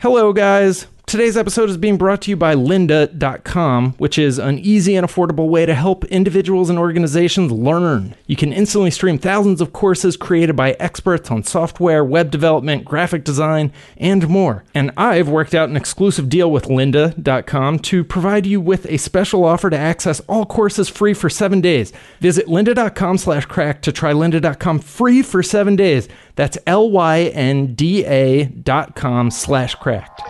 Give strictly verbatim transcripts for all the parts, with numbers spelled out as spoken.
Hello, guys. Today's episode is being brought to you by lynda dot com, which is an easy and affordable way to help individuals and organizations learn. You can instantly stream thousands of courses created by experts on software, web development, graphic design, and more. And I've worked out an exclusive deal with lynda dot com to provide you with a special offer to access all courses free for seven days. Visit lynda dot com slash crack to try lynda dot com free for seven days. That's L Y N D A dot com slash cracked.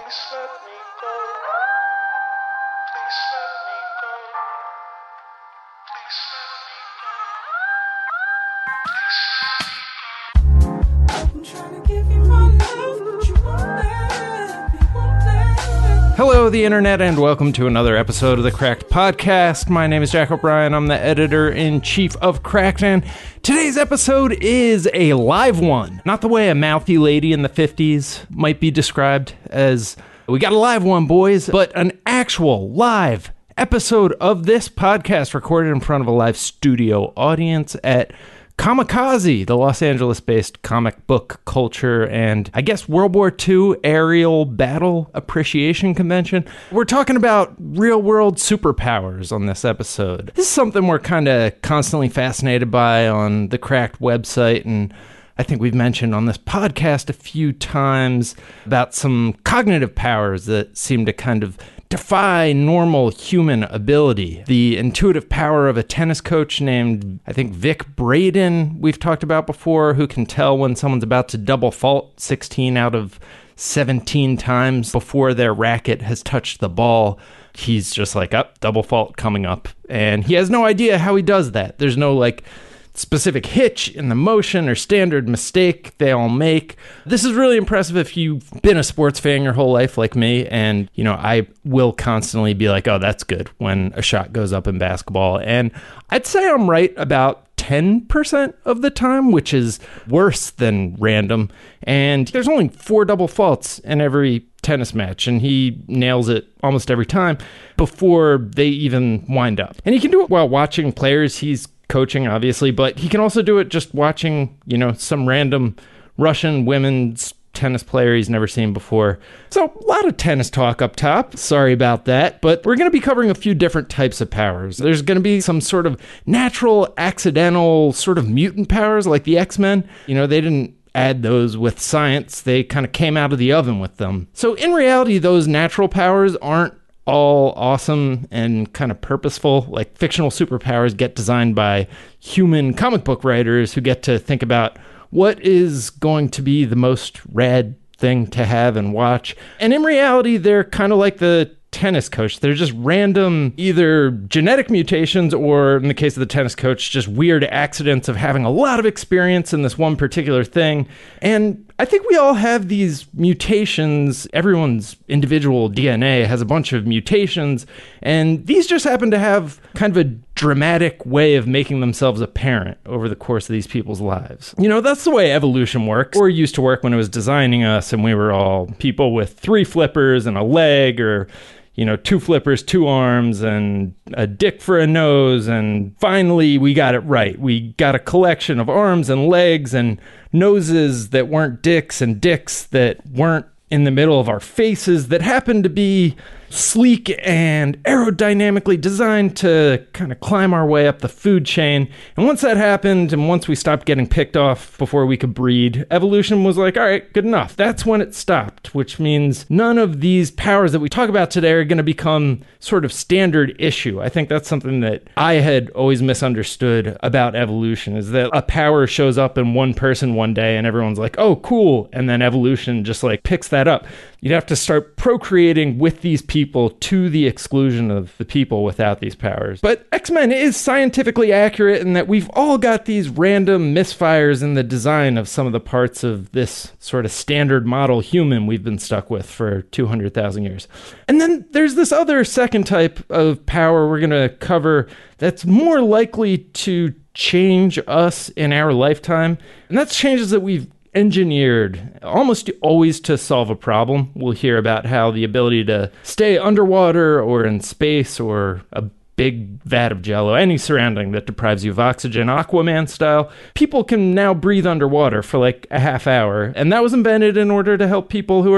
Hello, the internet, and welcome to another episode of the Cracked Podcast. My name is Jack O'Brien. I'm the editor-in-chief of Cracked, and today's episode is a live one. Not the way a mouthy lady in the fifties might be described as, we got a live one, boys, but an actual live episode of this podcast recorded in front of a live studio audience at Comikaze, the Los Angeles-based comic book culture and, I guess, World War Two aerial battle appreciation convention. We're talking about real-world superpowers on this episode. This is something we're kind of constantly fascinated by on the Cracked website, and I think we've mentioned on this podcast a few times about some cognitive powers that seem to kind of defy normal human ability. The intuitive power of a tennis coach named, I think, Vic Braden, we've talked about before, who can tell when someone's about to double fault sixteen out of seventeen times before their racket has touched the ball. He's just like, up, oh, double fault coming up. And he has no idea how he does that. There's no, like, specific hitch in the motion or standard mistake they all make. This is really impressive if you've been a sports fan your whole life like me, and, you know, I will constantly be like, oh, that's good when a shot goes up in basketball. And I'd say I'm right about ten percent of the time, which is worse than random. And there's only four double faults in every tennis match, and he nails it almost every time before they even wind up. And he can do it while watching players he's coaching, obviously, but he can also do it just watching, you know, some random Russian women's tennis player he's never seen before. So a lot of tennis talk up top. Sorry about that, but we're going to be covering a few different types of powers. There's going to be some sort of natural, accidental, sort of mutant powers like the X-Men. You know, they didn't add those with science. They kind of came out of the oven with them. So in reality, those natural powers aren't all awesome and kind of purposeful. Like, fictional superpowers get designed by human comic book writers who get to think about what is going to be the most rad thing to have and watch. And in reality, they're kind of like the tennis coach. They're just random, either genetic mutations or, in the case of the tennis coach, just weird accidents of having a lot of experience in this one particular thing. And I think we all have these mutations. Everyone's individual D N A has a bunch of mutations, and these just happen to have kind of a dramatic way of making themselves apparent over the course of these people's lives. You know, that's the way evolution works, or used to work when it was designing us and we were all people with three flippers and a leg, or, you know, two flippers, two arms, and a dick for a nose. And finally, we got it right. We got a collection of arms and legs and noses that weren't dicks and dicks that weren't in the middle of our faces, that happened to be sleek and aerodynamically designed to kind of climb our way up the food chain. And once that happened, and once we stopped getting picked off before we could breed, evolution was like, all right, good enough. That's when it stopped, which means none of these powers that we talk about today are going to become sort of standard issue. I think that's something that I had always misunderstood about evolution, is that a power shows up in one person one day and everyone's like, oh, cool. And then evolution just like picks that up. You'd have to start procreating with these people to the exclusion of the people without these powers. But X-Men is scientifically accurate in that we've all got these random misfires in the design of some of the parts of this sort of standard model human we've been stuck with for two hundred thousand years. And then there's this other second type of power we're going to cover that's more likely to change us in our lifetime. And that's changes that we've engineered almost always to solve a problem. We'll hear about how the ability to stay underwater or in space or a big vat of Jell-O, any surrounding that deprives you of oxygen, Aquaman style, people can now breathe underwater for like a half hour. And that was invented in order to help people who are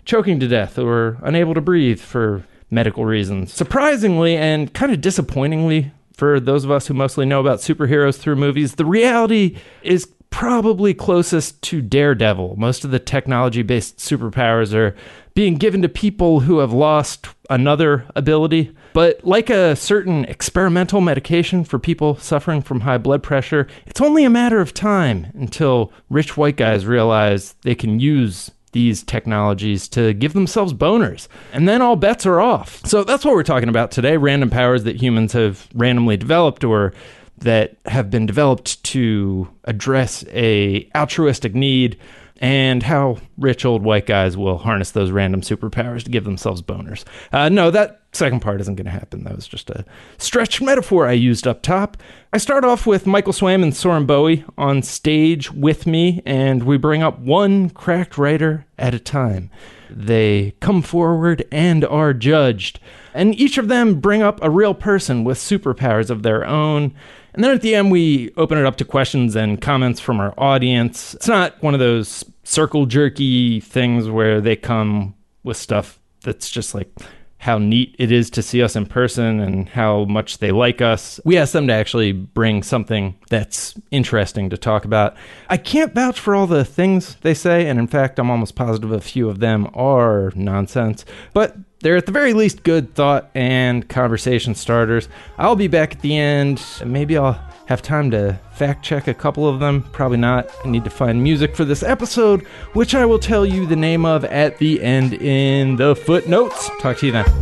choking to death or unable to breathe for medical reasons. Surprisingly and kind of disappointingly, for those of us who mostly know about superheroes through movies, the reality is probably closest to Daredevil. Most of the technology-based superpowers are being given to people who have lost another ability. But like a certain experimental medication for people suffering from high blood pressure, it's only a matter of time until rich white guys realize they can use these technologies to give themselves boners. And then all bets are off. So that's what we're talking about today, random powers that humans have randomly developed or that have been developed to address a altruistic need, and how rich old white guys will harness those random superpowers to give themselves boners. Uh, no, that second part isn't going to happen. That was just a stretched metaphor I used up top. I start off with Michael Swaim and Soren Bowie on stage with me, and we bring up one cracked writer at a time. They come forward and are judged, and each of them bring up a real person with superpowers of their own. And then at the end, we open it up to questions and comments from our audience. It's not one of those circle jerky things where they come with stuff that's just like how neat it is to see us in person and how much they like us. We ask them to actually bring something that's interesting to talk about. I can't vouch for all the things they say, and in fact, I'm almost positive a few of them are nonsense, but they're at the very least good thought and conversation starters. I'll be back at the end. Maybe I'll have time to fact check a couple of them. Probably not. I need to find music for this episode, which I will tell you the name of at the end in the footnotes. Talk to you then.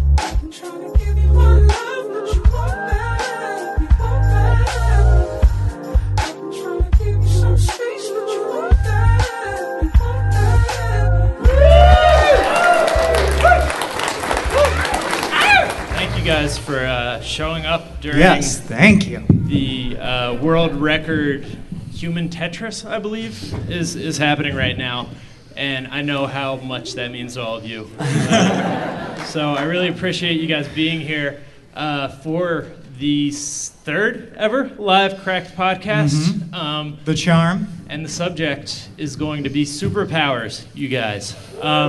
Guys for uh, showing up during yes, thank you. the uh, world record human Tetris, I believe, is is happening right now, and I know how much that means to all of you. Uh, so I really appreciate you guys being here uh, for the third ever live Cracked podcast. Mm-hmm. Um, the charm. And the subject is going to be superpowers, you guys. Um,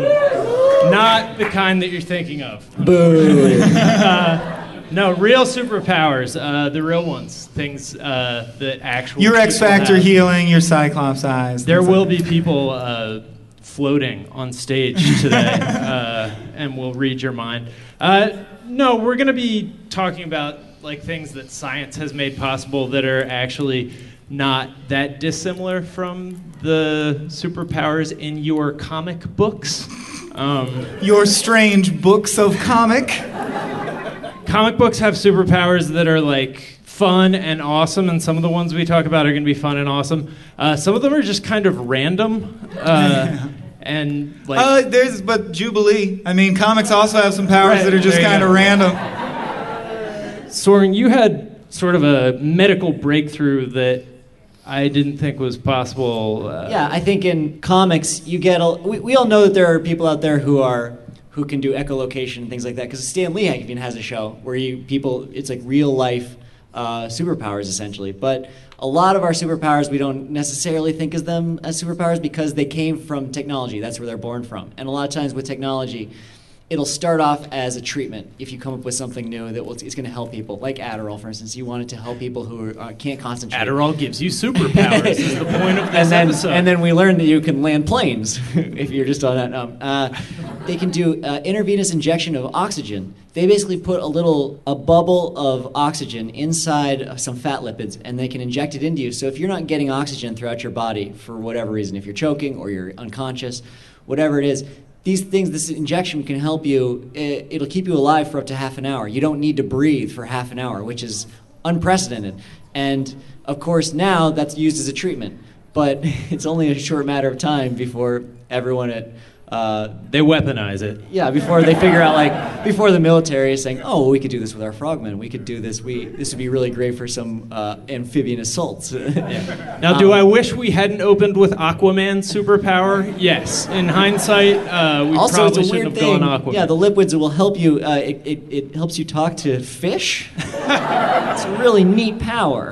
not the kind that you're thinking of. Boo. uh, no, real superpowers, uh, the real ones, things uh, that actual Your X Factor have. Healing, your Cyclops eyes. There will like be people uh, floating on stage today, uh, and we'll read your mind. Uh, no, we're going to be talking about like things that science has made possible that are actually not that dissimilar from the superpowers in your comic books. Um, your strange books of comic. Comic books have superpowers that are like fun and awesome, and some of the ones we talk about are going to be fun and awesome. Uh, some of them are just kind of random. Uh, and like, uh, there's but Jubilee. I mean, comics also have some powers right, that are just kind of random. Soren, you had sort of a medical breakthrough that I didn't think was possible. Uh, yeah, I think in comics you get a, we, we all know that there are people out there who are who can do echolocation and things like that, because Stan Lee even has a show where you people it's like real life uh, superpowers essentially. But a lot of our superpowers we don't necessarily think of them as superpowers because they came from technology. That's where they're born from. And a lot of times with technology, it'll start off as a treatment if you come up with something new that will, it's going to help people, like Adderall, for instance. You want it to help people who are, uh, can't concentrate. Adderall gives you superpowers. is the point of this and then, episode. And then we learned that you can land planes if you're just on that. Um, uh, they can do uh, intravenous injection of oxygen. They basically put a little a bubble of oxygen inside of some fat lipids, and they can inject it into you. So if you're not getting oxygen throughout your body for whatever reason, if you're choking or you're unconscious, whatever it is, these things, this injection can help you, it, it'll keep you alive for up to half an hour. You don't need to breathe for half an hour, which is unprecedented. And of course now that's used as a treatment, but it's only a short matter of time before everyone at Uh, they weaponize it. Yeah, before they figure out, like, before the military is saying, oh, well, we could do this with our frogmen. We could do this. We This would be really great for some uh, amphibian assaults. Yeah. Now, do um, I wish we hadn't opened with Aquaman's superpower? Yes. In hindsight, uh, we also, probably it's a shouldn't weird have thing. gone Aquaman. Yeah, the liquids will help you. Uh, it, it, it helps you talk to fish. It's a really neat power.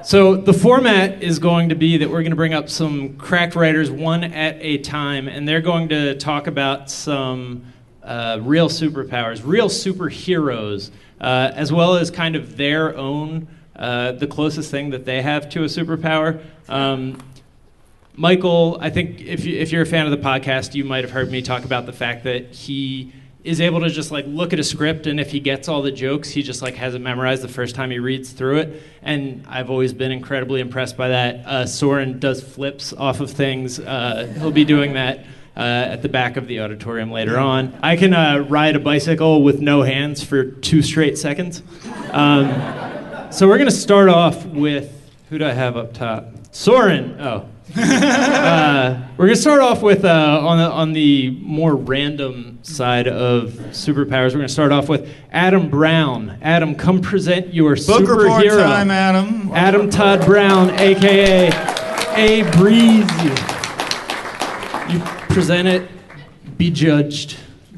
So the format is going to be that we're going to bring up some cracked writers one at a time, and they're going to talk about some uh, real superpowers, real superheroes, uh, as well as kind of their own, uh, the closest thing that they have to a superpower. Um, Michael, I think if, you, if you're a fan of the podcast, you might have heard me talk about the fact that he is able to just like look at a script, and if he gets all the jokes, he just like has it memorized the first time he reads through it. And I've always been incredibly impressed by that. Uh, Soren does flips off of things. Uh, he'll be doing that uh, at the back of the auditorium later on. I can uh, ride a bicycle with no hands for two straight seconds. Um, so we're gonna start off with, who do I have up top? Soren. Oh. uh, we're gonna start off with uh, on the on the more random side of superpowers. We're gonna start off with Adam Brown. Adam, come present your Book report superhero. time, Adam. Adam Todd Brown, aka A Breeze. You present it. Be judged,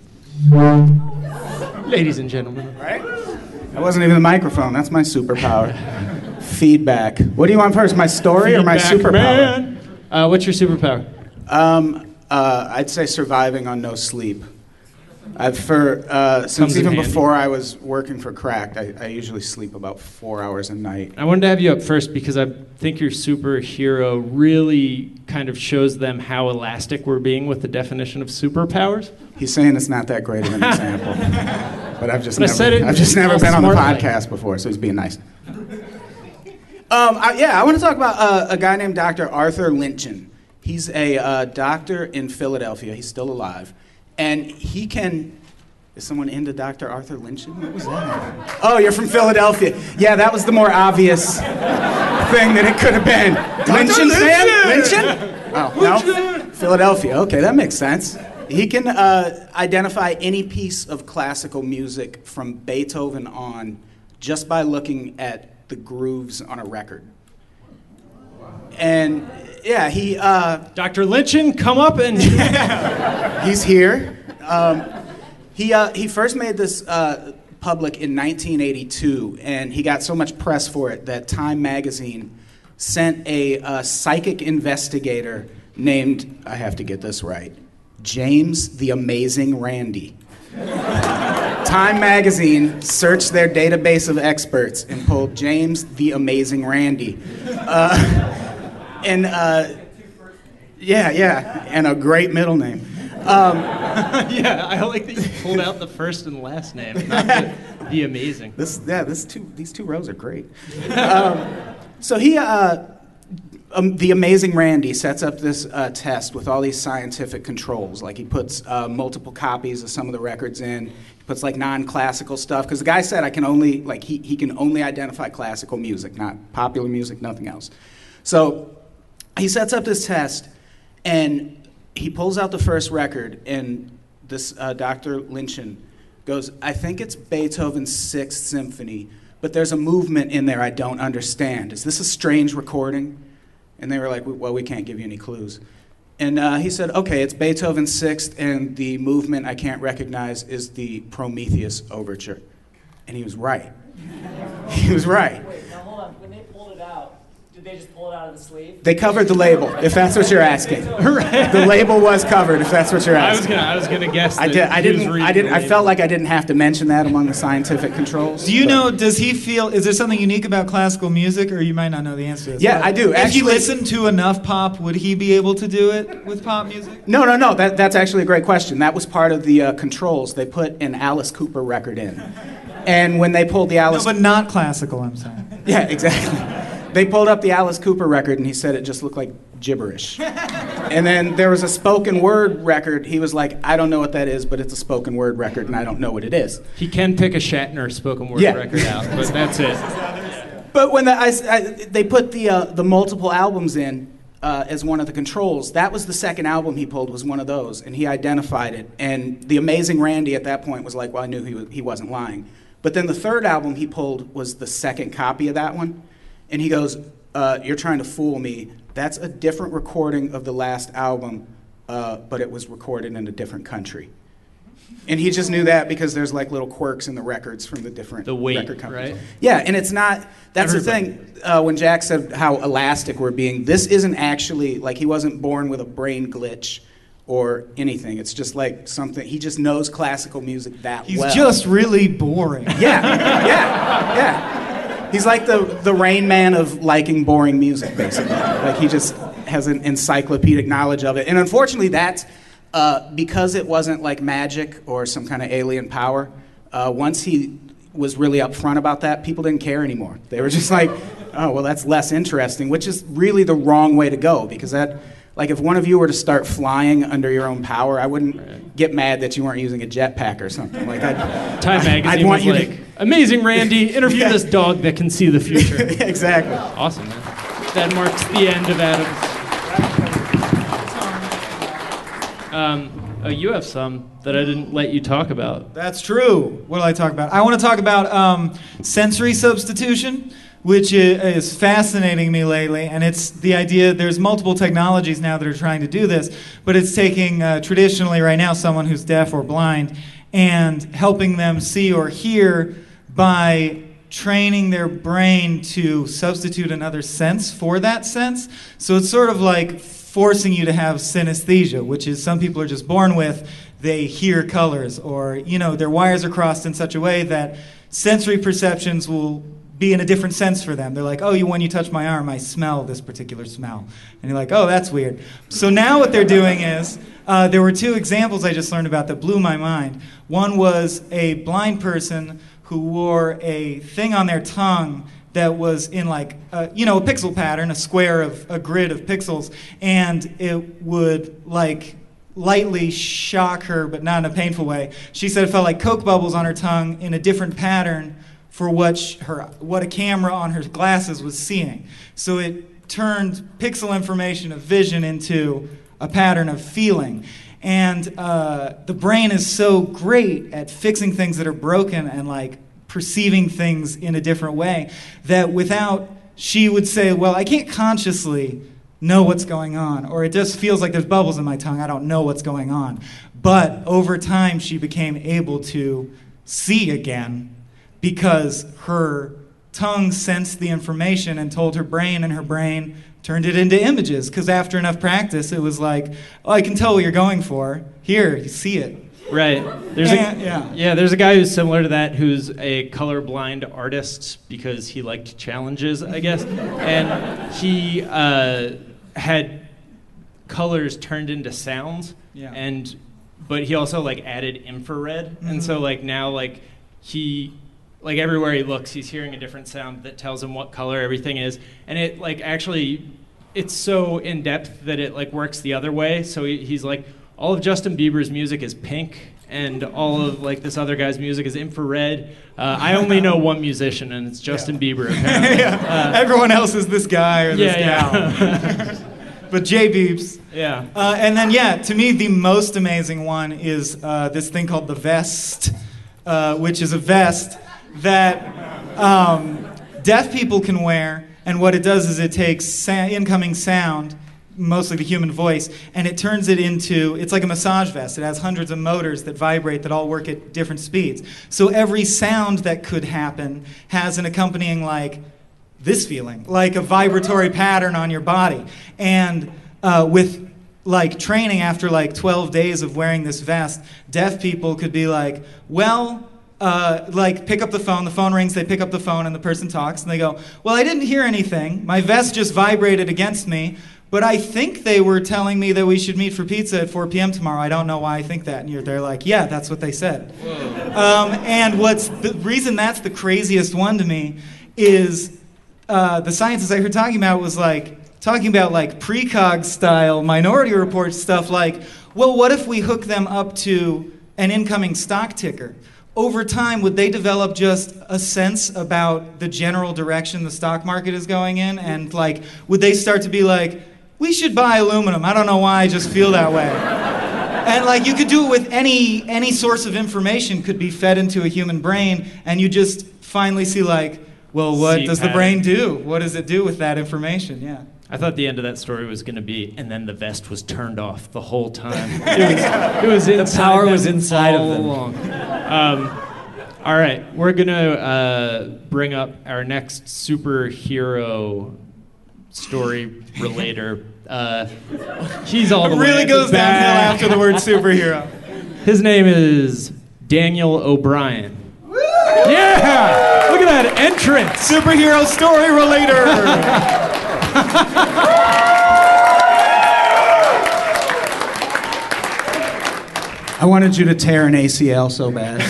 ladies and gentlemen. Right? That wasn't even the microphone. That's my superpower. Feedback. What do you want first, my story or my Feedback superpower? man. Uh, what's your superpower? Um, uh, I'd say surviving on no sleep. I've for uh, since Comes in even handy. before I was working for Cracked, I, I usually sleep about four hours a night. I wanted to have you up first because I think your superhero really kind of shows them how elastic we're being with the definition of superpowers. He's saying it's not that great of an example, but I've just But I never, said it I've just never all been on the smartly. podcast before, so he's being nice. Um, I, yeah, I want to talk about uh, a guy named Doctor Arthur Lynchen. He's a uh, doctor in Philadelphia. He's still alive. And he can... Is someone into Doctor Arthur Lynchen? What was that? Oh, you're from Philadelphia. Yeah, that was the more obvious thing that it could have been. Lynchen fan? Lynchen? Oh, no? Philadelphia. Okay, that makes sense. He can uh, identify any piece of classical music from Beethoven on just by looking at the grooves on a record. And yeah, he uh, Doctor Lynchen, come up and he's here. Um, he uh, he first made this uh, public in nineteen eighty-two, and he got so much press for it that Time magazine sent a uh, psychic investigator named, I have to get this right, James the Amazing Randi. Time magazine searched their database of experts and pulled James the Amazing Randi. Uh, and uh, yeah, yeah, and a great middle name. Um, yeah, I like that you pulled out the first and last name, not the, the amazing. this, yeah, this two, these two rows are great. Um, so he, uh, um, the Amazing Randi, sets up this uh, test with all these scientific controls. Like he puts uh, multiple copies of some of the records in. He puts like non-classical stuff because the guy said I can only like he he can only identify classical music, not popular music, nothing else. So he sets up this test, and he pulls out the first record, and this uh, Doctor Lynchen goes, I think it's Beethoven's Sixth Symphony, but there's a movement in there I don't understand. Is this a strange recording? And they were like, well, we can't give you any clues. And uh, he said, okay, it's Beethoven's Sixth, and the movement I can't recognize is the Prometheus Overture. And he was right. He was right. Wait, now hold on. When they pulled it out, did they just pull it out of the sleeve? They covered the label, if that's what you're asking. The label was covered, if that's what you're I was asking. gonna, I was gonna guess. I that did. I he was didn't. reading I didn't. the I label. felt like I didn't have to mention that among the scientific controls. Do you but- know, does he feel, is there something unique about classical music, or you might not know the answer to this? Yeah, but I do. If Actually- you listen to enough pop, would he be able to do it with pop music? No, no, no. That, that's actually a great question. That was part of the uh, controls. They put an Alice Cooper record in, and when they pulled the No, Alice, but not classical, I'm saying. yeah, exactly. They pulled up the Alice Cooper record, and he said it just looked like gibberish. And then there was a spoken word record. He was like, I don't know what that is, but it's a spoken word record, and I don't know what it is. He can pick a Shatner spoken word Yeah. record out, but that's it. But when the, I, I, they put the uh, the multiple albums in uh, as one of the controls, that was the second album he pulled, was one of those, and he identified it. And the Amazing Randi at that point was like, well, I knew he was, he wasn't lying. But then the third album he pulled was the second copy of that one, and he goes, uh, "You're trying to fool me. That's a different recording of the last album, uh, but it was recorded in a different country." And he just knew that because there's like little quirks in the records from the different The weight, record companies. right? Yeah, and it's not, that's Everybody. the thing, uh, when Jack said how elastic we're being, this isn't actually, like he wasn't born with a brain glitch or anything. It's just like something, he just knows classical music that He's well. just really boring. Yeah, yeah, yeah. He's like the, the Rain Man of liking boring music, basically. Like he just has an encyclopedic knowledge of it. And unfortunately, that's uh, because it wasn't like magic or some kind of alien power. Uh, once he was really upfront about that, people didn't care anymore. They were just like, oh, well, that's less interesting, which is really the wrong way to go, because that, like, if one of you were to start flying under your own power, I wouldn't right. get mad that you weren't using a jetpack or something. Like, I'd, Time Magazine I'd want was you like, to... amazing, Randy, interview Yeah. this dog that can see the future. Exactly. Awesome, man. That marks the end of Adams. Um, oh, you have some that I didn't let you talk about. That's true. What do I talk about? I want to talk about um, sensory substitution, which is fascinating me lately. And it's the idea, there's multiple technologies now that are trying to do this, but it's taking uh, traditionally right now someone who's deaf or blind and helping them see or hear by training their brain to substitute another sense for that sense. So it's sort of like forcing you to have synesthesia, which is some people are just born with. They hear colors, or, you know, their wires are crossed in such a way that sensory perceptions will be in a different sense for them. They're like, oh, you, when you touch my arm, I smell this particular smell. And you're like, oh, that's weird. So now what they're doing is, uh, there were two examples I just learned about that blew my mind. One was a blind person who wore a thing on their tongue that was in like, a, you know, a pixel pattern, a square of, a grid of pixels, and it would like lightly shock her, but not in a painful way. She said it felt like Coke bubbles on her tongue in a different pattern for what sh- her, what a camera on her glasses was seeing. So it turned pixel information of vision into a pattern of feeling. And uh, the brain is so great at fixing things that are broken and like perceiving things in a different way that without, she would say, well, I can't consciously know what's going on, or it just feels like there's bubbles in my tongue, I don't know what's going on. But over time, she became able to see again because her tongue sensed the information and told her brain, and her brain turned it into images. Because after enough practice, it was like, oh, I can tell what you're going for. Here, you see it. Right. There's And- a, yeah. yeah, there's a guy who's similar to that who's a colorblind artist because he liked challenges, I guess. And he uh, had colors turned into sounds. Yeah. And but he also like added infrared. Mm-hmm. And so like now like he like everywhere he looks, he's hearing a different sound that tells him what color everything is. And it like actually it's so in depth that it like works the other way. So he, he's like, all of Justin Bieber's music is pink, and all of like this other guy's music is infrared. Uh, I only know one musician, and it's Justin Yeah. Bieber. Apparently. yeah. Everyone else is this guy or this Yeah, gal. yeah. But Jay Beeps. Yeah. Uh, and then, yeah, to me, the most amazing one is uh, this thing called the vest, uh, which is a vest that um, deaf people can wear. And what it does is it takes sa- incoming sound, mostly the human voice, and it turns it into, it's like a massage vest. It has hundreds of motors that vibrate that all work at different speeds. So every sound that could happen has an accompanying, like, this feeling, like a vibratory pattern on your body. And uh, with like training after like twelve days of wearing this vest, deaf people could be like, well, uh, like pick up the phone, the phone rings, they pick up the phone and the person talks and they go, well, I didn't hear anything. My vest just vibrated against me, but I think they were telling me that we should meet for pizza at four p.m. tomorrow. I don't know why I think that. And you're, they're like, yeah, that's what they said. Um, and what's the reason that's the craziest one to me is Uh, the scientists I heard talking about was like, talking about like precog style Minority Report stuff like, well, what if we hook them up to an incoming stock ticker? Over time, would they develop just a sense about the general direction the stock market is going in? And like, would they start to be like, we should buy aluminum. I don't know why, I just feel that way. And like, you could do it with any, any source of information could be fed into a human brain, and you just finally see like, well, what See does pattern. the brain do? What does it do with that information? Yeah. I thought the end of that story was going to be, and then the vest was turned off the whole time. It was, it was inside The power them was inside all of them. along. Um, all right, we're going to uh, bring up our next superhero story relater. Uh, he's all the It way really at goes the downhill back. after the word superhero. His name is Daniel O'Brien. Yeah! Look at that entrance! Superhero story relater. I wanted you to tear an A C L so bad.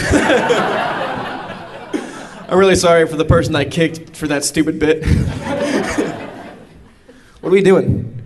I'm really sorry for the person I kicked for that stupid bit. What are we doing?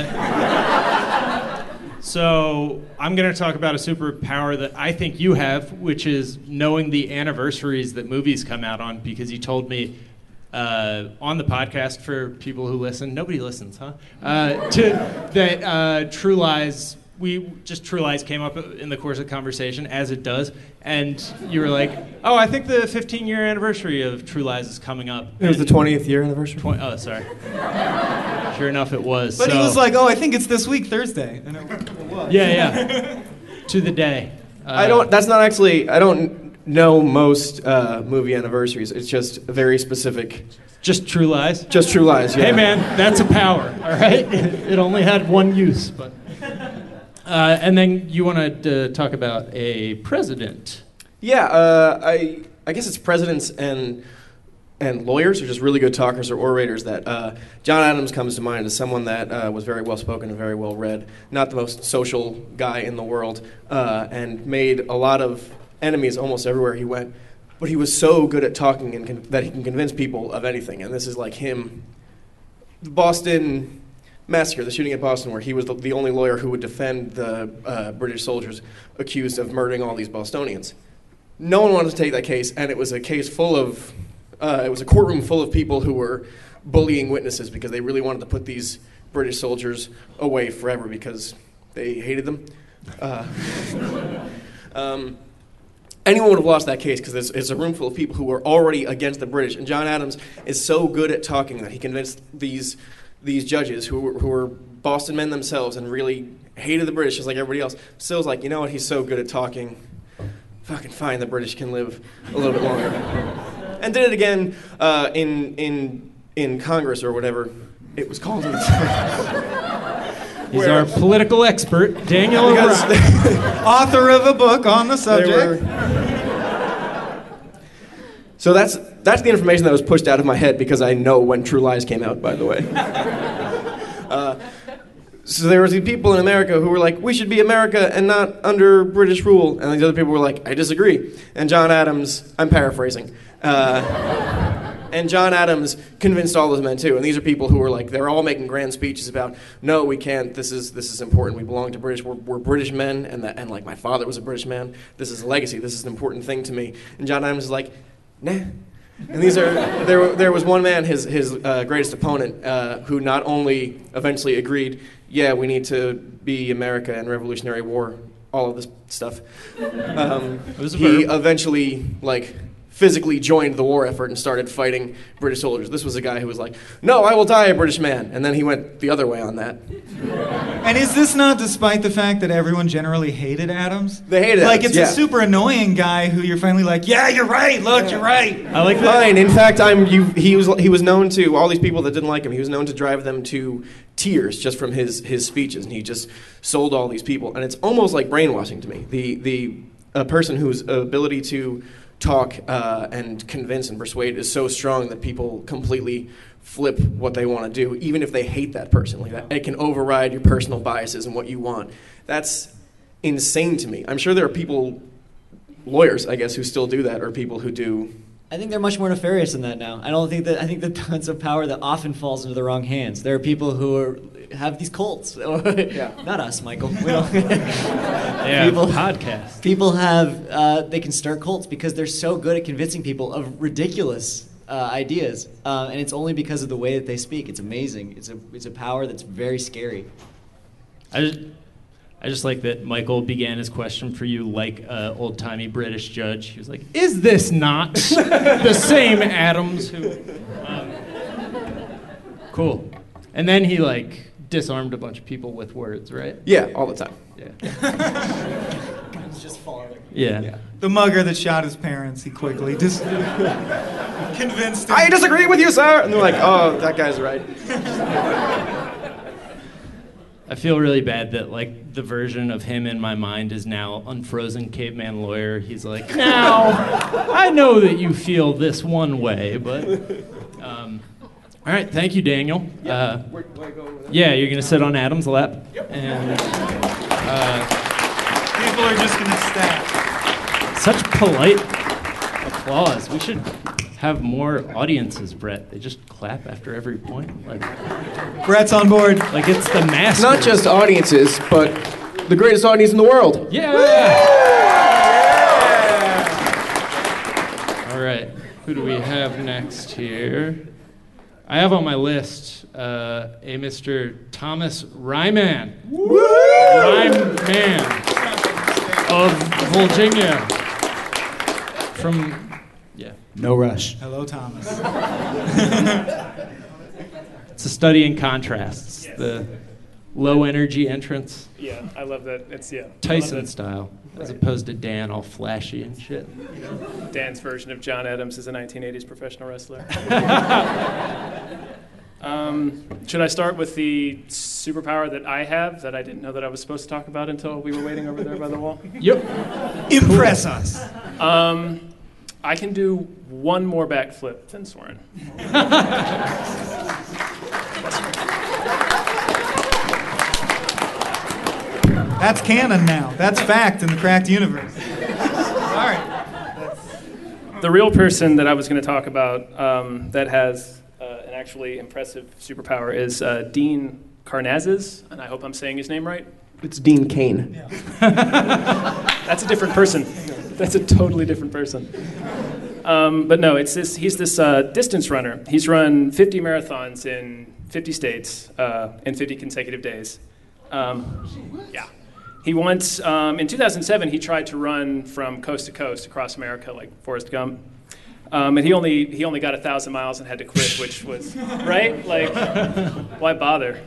Uh, so I'm going to talk about a superpower that I think you have, which is knowing the anniversaries that movies come out on, because you told me uh, on the podcast, for people who listen, nobody listens, huh? Uh, to, that uh, True Lies, we just True Lies came up in the course of conversation, as it does, and you were like, oh, I think the fifteen-year anniversary of True Lies is coming up. It was the twentieth year anniversary. Twen- oh, sorry. Sure enough, it was. But so. he was like, oh, I think it's this week, Thursday. And it, it was. Yeah, yeah. To the day. Uh, I don't. That's not actually. I don't know most uh, movie anniversaries. It's just very specific. Just True Lies. Just True Lies. Yeah. Hey, man, that's a power. All right. It only had one use, but. Uh, and then you wanted to talk about a president. Yeah. Uh, I. I guess it's presidents and and lawyers are just really good talkers or orators. That uh, John Adams comes to mind as someone that uh, was very well spoken and very well read. Not the most social guy in the world, uh, and made a lot of enemies almost everywhere he went. But he was so good at talking and con- that he can convince people of anything. And this is like him. The Boston Massacre, the shooting at Boston, where he was the, the only lawyer who would defend the uh, British soldiers accused of murdering all these Bostonians. No one wanted to take that case, and it was a case full of, uh, it was a courtroom full of people who were bullying witnesses because they really wanted to put these British soldiers away forever because they hated them. Uh, um, anyone would have lost that case because it's, it's a room full of people who were already against the British, and John Adams is so good at talking that he convinced these these judges who were, who were Boston men themselves and really hated the British just like everybody else. Still was like, you know what, he's so good at talking. Fucking fine, the British can live a little bit longer. And did it again uh, in in in Congress or whatever it was called. He's our political expert, Daniel O'Brien. Author of a book on the subject. So that's that's the information that was pushed out of my head because I know when True Lies came out, by the way. uh, so there were these people in America who were like, we should be America and not under British rule. And these other people were like, I disagree. And John Adams, I'm paraphrasing, uh, and John Adams convinced all those men too. And these are people who were like, they're all making grand speeches about, no, we can't, this is this is important, we belong to British, we're, we're British men, and, that, and like my father was a British man, this is a legacy, this is an important thing to me. And John Adams is like, nah. And these are there. There was one man, his his uh, greatest opponent, uh, who not only eventually agreed, yeah, we need to be America and Revolutionary War, all of this stuff. Um, he eventually like physically joined the war effort and started fighting British soldiers. This was a guy who was like, no, I will die a British man, and then he went the other way on that. And is this not despite the fact that everyone generally hated Adams? They hated Like, Adams, it's yeah. a super annoying guy who you're finally like, yeah, you're right, look, you're right. I like that. Fine. In fact, I'm. You, he was. He was known to all these people that didn't like him. He was known to drive them to tears just from his his speeches, and he just sold all these people. And it's almost like brainwashing to me. The the a person whose ability to talk uh, and convince and persuade is so strong that people completely flip what they want to do, even if they hate that person. Like that, it can override your personal biases and what you want. That's insane to me. I'm sure there are people, lawyers, I guess, who still do that, or people who do. I think they're much more nefarious than that now. I don't think that. I think that that's a power that often falls into the wrong hands. There are people who are, have these cults. Yeah. Not us, Michael. We don't. Yeah, people, podcast. People have. Uh, they can start cults because they're so good at convincing people of ridiculous uh, ideas, uh, and it's only because of the way that they speak. It's amazing. It's a. It's a power that's very scary. I just, I just like that Michael began his question for you like an old-timey British judge. He was like, is this not the same Adams who... Um, cool. And then he like disarmed a bunch of people with words, right? Yeah, all the time. Yeah. It's just falling. Yeah. Yeah. The mugger that shot his parents, he quickly just convinced him. I disagree with you, sir. And they're like, oh, that guy's right. I feel really bad that like the version of him in my mind is now unfrozen caveman lawyer. He's like, now I know that you feel this one way, but um, all right, thank you, Daniel. Uh, Where do I go with that? yeah, you're gonna sit on Adam's lap, and uh, People are just gonna stab. such polite applause. We should have more audiences, Brett. They just clap after every point, like Brett's on board. like it's the mask. Not just audiences, but the greatest audience in the world. Yeah. All right. Who do we have next here? I have on my list uh, a Mister Thomas Ryman. Ryman of Virginia. From, yeah. No rush. Hello, Thomas. It's a study in contrasts. The low energy entrance, Yeah, I love that. It's yeah. I love Tyson that style, as opposed to Dan all flashy and shit. Dan's version of John Adams as a nineteen eighties professional wrestler. um, should I start with the superpower that I have that I didn't know that I was supposed to talk about until we were waiting over there by the wall? Yep. Impress us. Um, I can do one more backflip than Soren. That's canon now. That's fact in the cracked universe. All right. The real person that I was going to talk about um, that has uh, an actually impressive superpower is uh, Dean Karnazes, and I hope I'm saying his name right. It's Dean Cain. That's a different person. That's a totally different person. Um, but no, it's this. He's this uh, distance runner. He's run fifty marathons in fifty states uh, in fifty consecutive days. Um, yeah. He once, um, in two thousand seven, he tried to run from coast to coast across America like Forrest Gump. Um, and he only he only got a thousand miles and had to quit, which was, right? Like, why bother?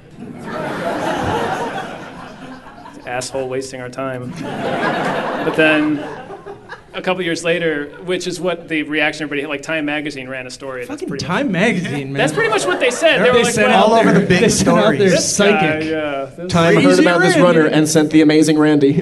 Asshole wasting our time. But then a couple years later, which is what the reaction everybody, like Time Magazine ran a story. That's Fucking pretty Time Magazine, man. That's pretty much what they said. They They were like, sent well, all over the big they sent out stories. their this guy, psychic. yeah, this Time heard Crazy about this Randy. runner and sent the amazing Randy.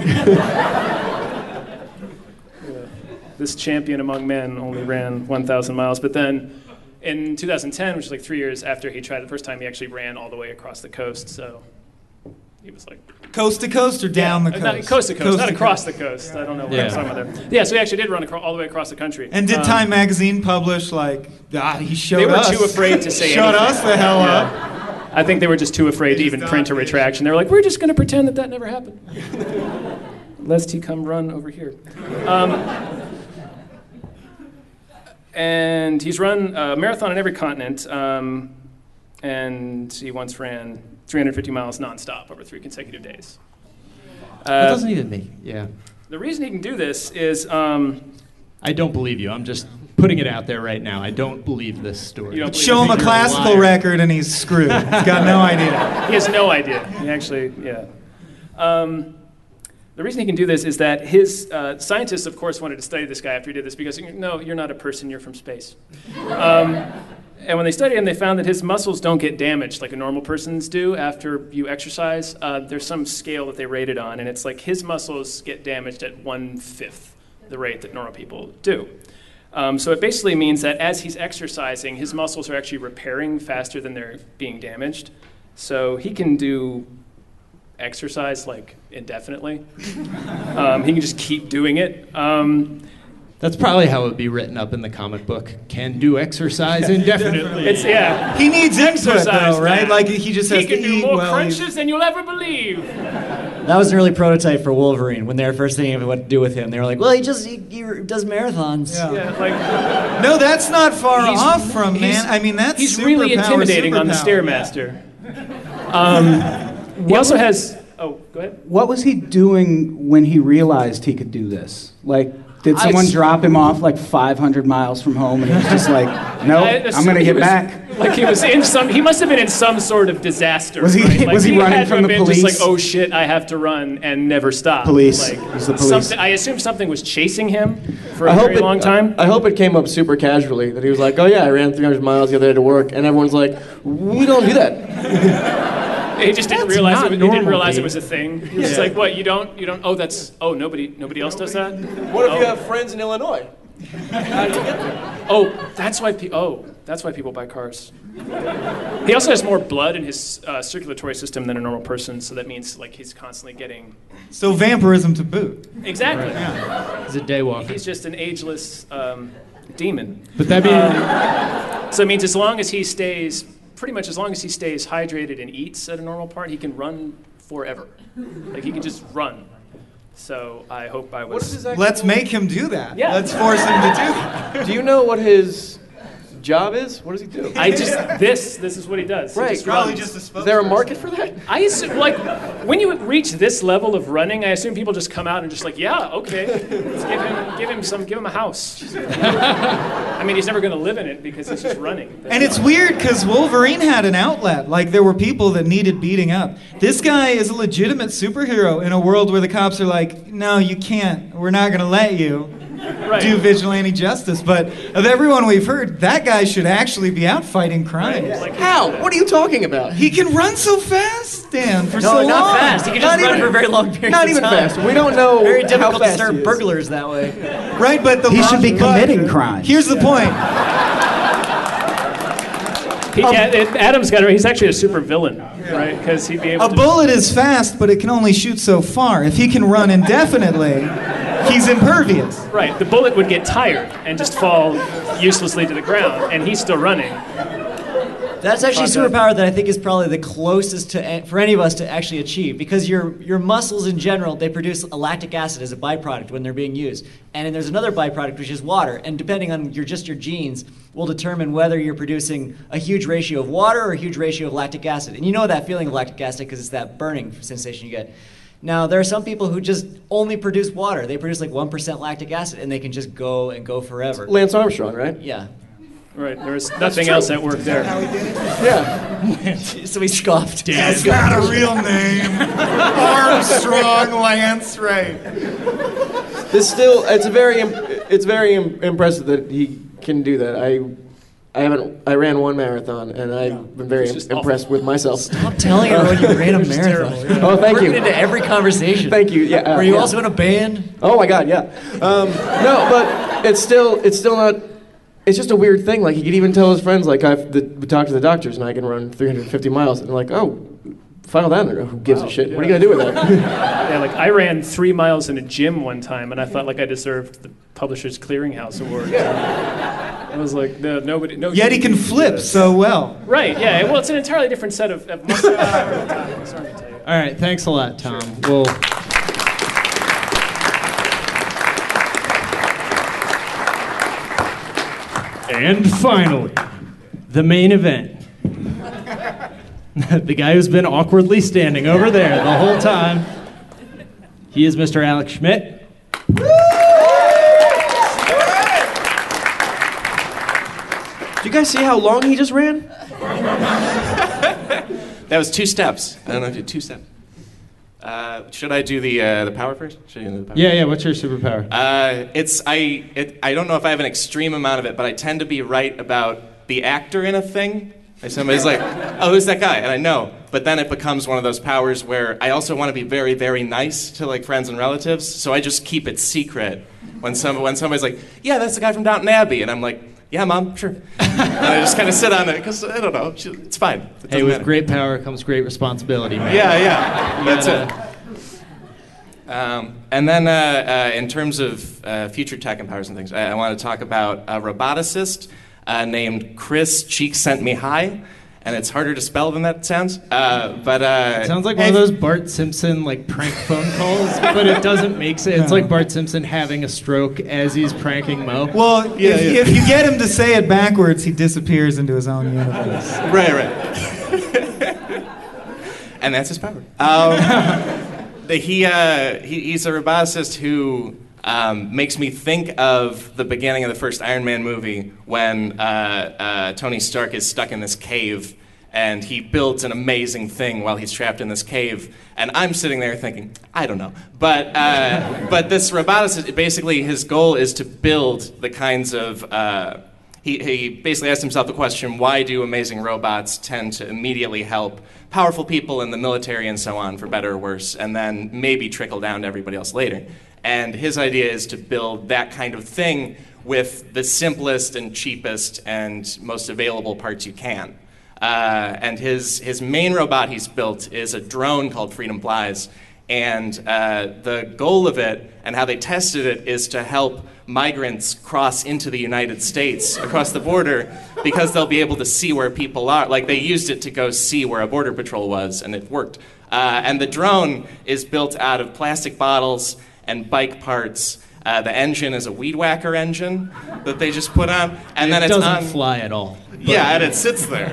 this champion among men only ran one thousand miles. But then in two thousand ten, which is like three years after he tried the first time, he actually ran all the way across the coast. So he was like... Coast to coast or down Yeah, the uh, coast? Not coast to coast, not to across the coast. I don't know what Yeah. I'm talking about there. Yeah, so he actually did run acro- all the way across the country. And did Um, Time Magazine publish, like, ah, he showed They were us. too afraid to say Shut anything. us the hell Yeah. up. I think they were just too afraid to just even print a thought- retraction. They were like, we're just going to pretend that that never happened. Lest he come run over here. Um, and he's run a marathon on every continent. Um, and he once ran three hundred fifty miles nonstop over three consecutive days. That Uh, doesn't even make. Yeah. the reason he can do this is um, I don't believe you. I'm just putting it out there right now. I don't believe this story. You don't believe Show him a You're a classical liar. record and he's screwed. He's got no idea. he has no idea. He actually, yeah. Um, the reason he can do this is that his uh, scientists, of course, wanted to study this guy after he did this because, no, you're not a person, you're from space. Um, and when they studied him, they found that his muscles don't get damaged like a normal person's do after you exercise. Uh, there's some scale that they rated on, and it's like his muscles get damaged at one-fifth the rate that normal people do. Um, so it basically means that as he's exercising, his muscles are actually repairing faster than they're being damaged. So he can do exercise like indefinitely. um, he can just keep doing it. Um, That's probably how it would be written up in the comic book. Can do exercise indefinitely. it's yeah. He needs input, Exercise, though, right? man. Like, he just has He to can do eat more well. he's- crunches than you'll ever believe. That was an early prototype for Wolverine when they were first thinking of what to do with him. They were like, well, he just he, he does marathons. Yeah. Yeah, like No, that's not far He's- off from, he's- man. I mean, that's he's really superpower, intimidating on the superpower. Stairmaster. Um, he also has. Oh, go ahead. What was he doing when he realized he could do this? Like, Did someone I- drop him off like five hundred miles from home and he was just like, nope, I I'm assume going to he get was- back? Like he was in some, he must have been in some sort of disaster. Was he- right? Like was he running had to from have the been Just police? like, oh shit, I have to run and never stop. Police. Like, It was the police. something- I assume something was chasing him for a I hope very it, long time. I hope it came up super casually that he was like, "Oh yeah, I ran three hundred miles the other day to work," and everyone's like, "We don't do that." He just didn't That's realize not it, he didn't normal, realize Pete. it was a thing. He was just like, what? You don't? You don't? Oh, that's. Oh, nobody. Nobody else does that. What if Oh. you have friends in Illinois? How do you get there? Oh, that's why. Pe- oh, that's why people buy cars. He also has more blood in his uh, circulatory system than a normal person, so that means like he's constantly getting. So vampirism to boot. Exactly. He's a daywalker. He's just an ageless um, demon. But that being, So it means as long as he stays, pretty much as long as he stays hydrated and eats at a normal part, he can run forever. Like he can just run. So I hope I What is was. his actual- Let's make him do that. Yeah. Let's force him to do that. Do you know what his job is? What does he do? I just this this is what he does. He Right. just Probably runs. just a Is there a market for that? I assume, like, when you reach this level of running, I assume people just come out and just like, yeah, okay, let's give him, give him some, give him a house. I mean, he's never going to live in it because he's just running. And it's weird because Wolverine had an outlet. Like there were people that needed beating up. This guy is a legitimate superhero in a world where the cops are like, no, you can't. We're not going to let you right. do vigilante justice. But of everyone we've heard, that guy should actually be out fighting crime. Like, How? What are you talking about? He can run so fast, Dan, for No, so long. not fast. He can just Not run even- for very long periods Not of even time. fast. We don't know Very how difficult to fast start he is. burglars that way. Right, but the He should be but committing crimes. Here's the point. he, yeah, it, Adam's got it. He's actually a super villain, right? Because he'd be able A to. bullet is fast, but it can only shoot so far. If he can run indefinitely, he's impervious. Right, the bullet would get tired and just fall uselessly to the ground, and he's still running. That's actually a Fuck that. superpower that I think is probably the closest to for any of us to actually achieve, because your your muscles in general, they produce a lactic acid as a byproduct when they're being used, and then there's another byproduct which is water, and depending on your just your genes will determine whether you're producing a huge ratio of water or a huge ratio of lactic acid. And you know that feeling of lactic acid because it's that burning sensation you get. Now, there are some people who just only produce water. They produce like one percent lactic acid, and they can just go and go forever. Lance Armstrong, right? Yeah. Right, there's nothing else at work there. Yeah. So he scoffed. That's not a real name. Armstrong Lance Ray. This still, it's a very, im- it's very im- impressive that he can do that. I, I haven't, I ran one marathon and I've been very It's just impressed with myself. Stop telling everyone you ran a marathon. Oh, thank Bring you. it into every conversation. Thank you. Yeah. uh, Were you yeah. also in a band? Oh my God, yeah. Um, no, but it's still, it's still not. It's just a weird thing. Like he could even tell his friends, like I've the, we talked to the doctors and I can run three hundred fifty miles, and they're like, oh, file that under. Who gives a shit? What are you gonna do with that? Yeah, like I ran three miles in a gym one time, and I felt like I deserved the Publishers Clearinghouse Award. I was like, no, nobody, no. Yet he human can being flip does. so well. Right? Yeah. Well, it's an entirely different set of. of muscle. Sorry to tell you. all right, thanks a lot, Tom. We'll. And finally, the main event. The guy who's been awkwardly standing over there the whole time. He is Mister Alex Schmidt. Do you guys see how long he just ran? That was two steps. I don't know if you did two steps. Uh, should I do the uh, the power first? Should I do the power? Yeah, yeah. What's your superpower? Uh, it's I it, I don't know if I have an extreme amount of it, but I tend to be right about the actor in a thing. Like somebody's like, "Oh, who's that guy?" And I know, but then it becomes one of those powers where I also want to be very, very nice to like friends and relatives, so I just keep it secret. When some when somebody's like, "Yeah, that's the guy from Downton Abbey," and I'm like, "Yeah, Mom, sure," and I just kind of sit on it because I don't know, it's fine. It Hey, doesn't with matter. great power comes great responsibility, man. Yeah, yeah, that's gotta- it. Um, and then, uh, uh, in terms of uh, future tech and powers and things, I, I want to talk about a roboticist uh, named Chris Cheek Sent Me High, and it's harder to spell than that sounds. Uh, but uh, It sounds like one of those Bart Simpson like prank phone calls, but it doesn't make sense. It's like Bart Simpson having a stroke as he's pranking Mo. Well, Yeah, if, yeah. if you get him to say it backwards, he disappears into his own universe. right, right. And that's his power. Um, the, he, uh, he he's a roboticist who um, makes me think of the beginning of the first Iron Man movie when uh, uh, Tony Stark is stuck in this cave and he builds an amazing thing while he's trapped in this cave. And I'm sitting there thinking, I don't know. But uh, but this roboticist, basically his goal is to build the kinds of... Uh, he, he basically asked himself the question, why do amazing robots tend to immediately help powerful people in the military and so on, for better or worse, and then maybe trickle down to everybody else later? And his idea is to build that kind of thing with the simplest and cheapest and most available parts you can. Uh, and his, his main robot he's built is a drone called Freedom Flies. And uh, the goal of it and how they tested it is to help migrants cross into the United States across the border because they'll be able to see where people are. Like, they used it to go see where a border patrol was, and it worked. Uh, and the drone is built out of plastic bottles and bike parts. Uh, the engine is a weed whacker engine that they just put on, and, and then it it's doesn't on. fly at all. Yeah, and it sits there,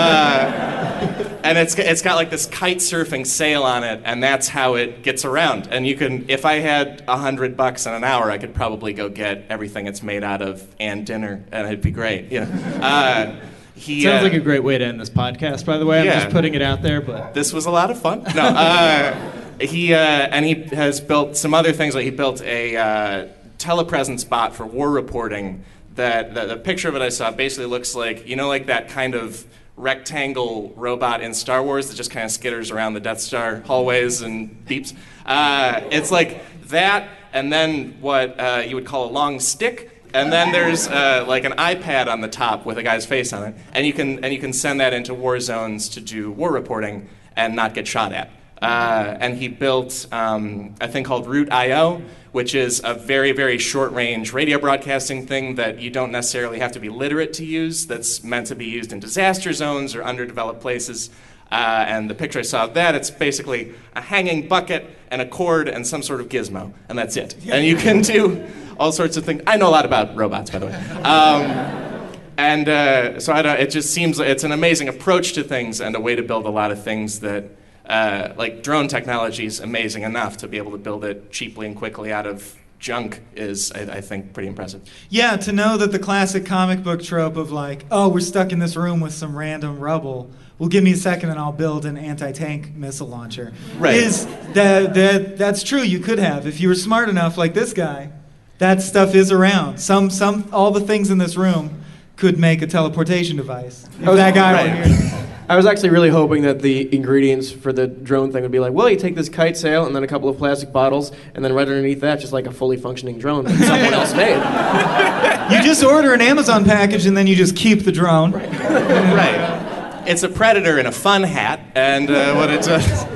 uh, and it's it's got like this kite surfing sail on it, and that's how it gets around. And you can, if I had a hundred bucks in an hour, I could probably go get everything it's made out of and dinner, and it'd be great. You know. Uh, He, Sounds uh, like a great way to end this podcast, by the way. I'm yeah. just putting it out there, but This was a lot of fun. No, uh, he uh, and he has built some other things. Like he built a uh, telepresence bot for war reporting. That the, the picture of it I saw basically looks like, you know, like that kind of rectangle robot in Star Wars that just kind of skitters around the Death Star hallways and beeps. Uh, it's like that, and then what uh, you would call a long stick. And then there's uh, like an iPad on the top with a guy's face on it, and you can and you can send that into war zones to do war reporting and not get shot at. Uh, and he built um, a thing called Root I O, which is a very very short range radio broadcasting thing that you don't necessarily have to be literate to use. That's meant to be used in disaster zones or underdeveloped places. Uh, and the picture I saw of that, it's basically a hanging bucket and a cord and some sort of gizmo, and that's it. And you can do all sorts of things. I know a lot about robots, by the way. Um, and uh, so I don't, it just seems like it's an amazing approach to things and a way to build a lot of things that, uh, like drone technology is amazing enough to be able to build it cheaply and quickly out of junk is, I, I think, pretty impressive. Yeah, to know that the classic comic book trope of like, oh, we're stuck in this room with some random rubble. Well, give me a second and I'll build an anti-tank missile launcher. Right. Is that, that that's true? You could have if you were smart enough, like this guy. That stuff is around. Some some all the things in this room could make a teleportation device. If was, that guy right. were here. I was actually really hoping that the ingredients for the drone thing would be like, well, you take this kite sail and then a couple of plastic bottles, and then right underneath that, just like a fully functioning drone that someone else made. You just order an Amazon package and then you just keep the drone. Right. Right. It's a Predator in a fun hat, and uh, what it does.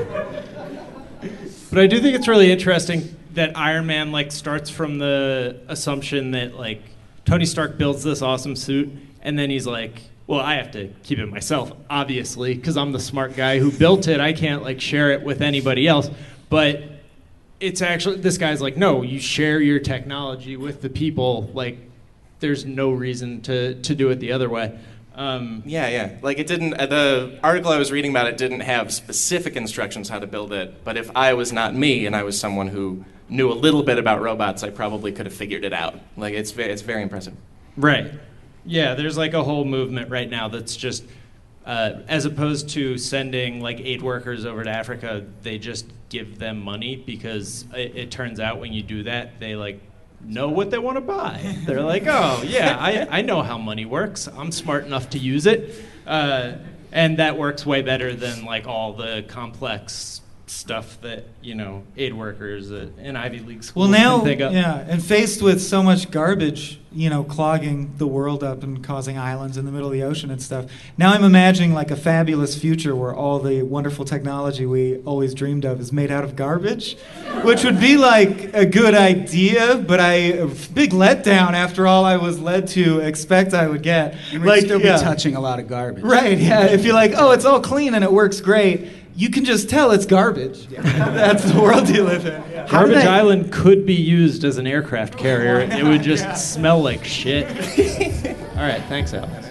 But I do think it's really interesting that Iron Man like starts from the assumption that like Tony Stark builds this awesome suit, and then he's like, well, I have to keep it myself, obviously, because I'm the smart guy who built it. I can't like share it with anybody else. But it's actually, this guy's like, no, you share your technology with the people. Like, there's no reason to, to do it the other way. Um, yeah, yeah. Like it didn't, uh, the article I was reading about it didn't have specific instructions how to build it, but if I was not me and I was someone who knew a little bit about robots, I probably could have figured it out. Like it's, it's very impressive. Right. Yeah, there's like a whole movement right now that's just, uh, as opposed to sending like aid workers over to Africa, they just give them money because it, it turns out when you do that, they like know what they want to buy. They're like, oh, yeah, I, I know how money works. I'm smart enough to use it. Uh, and that works way better than like all the complex stuff that, you know, aid workers at, in Ivy League schools Well, now, can think of. yeah, and faced with so much garbage, you know, clogging the world up and causing islands in the middle of the ocean and stuff, now I'm imagining like a fabulous future where all the wonderful technology we always dreamed of is made out of garbage, which would be like a good idea, but I a big letdown after all I was led to expect I would get. You would like, still yeah. be touching a lot of garbage. Right, yeah. If you're like, oh, it's all clean and it works great, you can just tell it's garbage. That's the world you live in. Yeah. Garbage Island could be used as an aircraft carrier. It would just yeah. smell like shit. All right, thanks, Alex.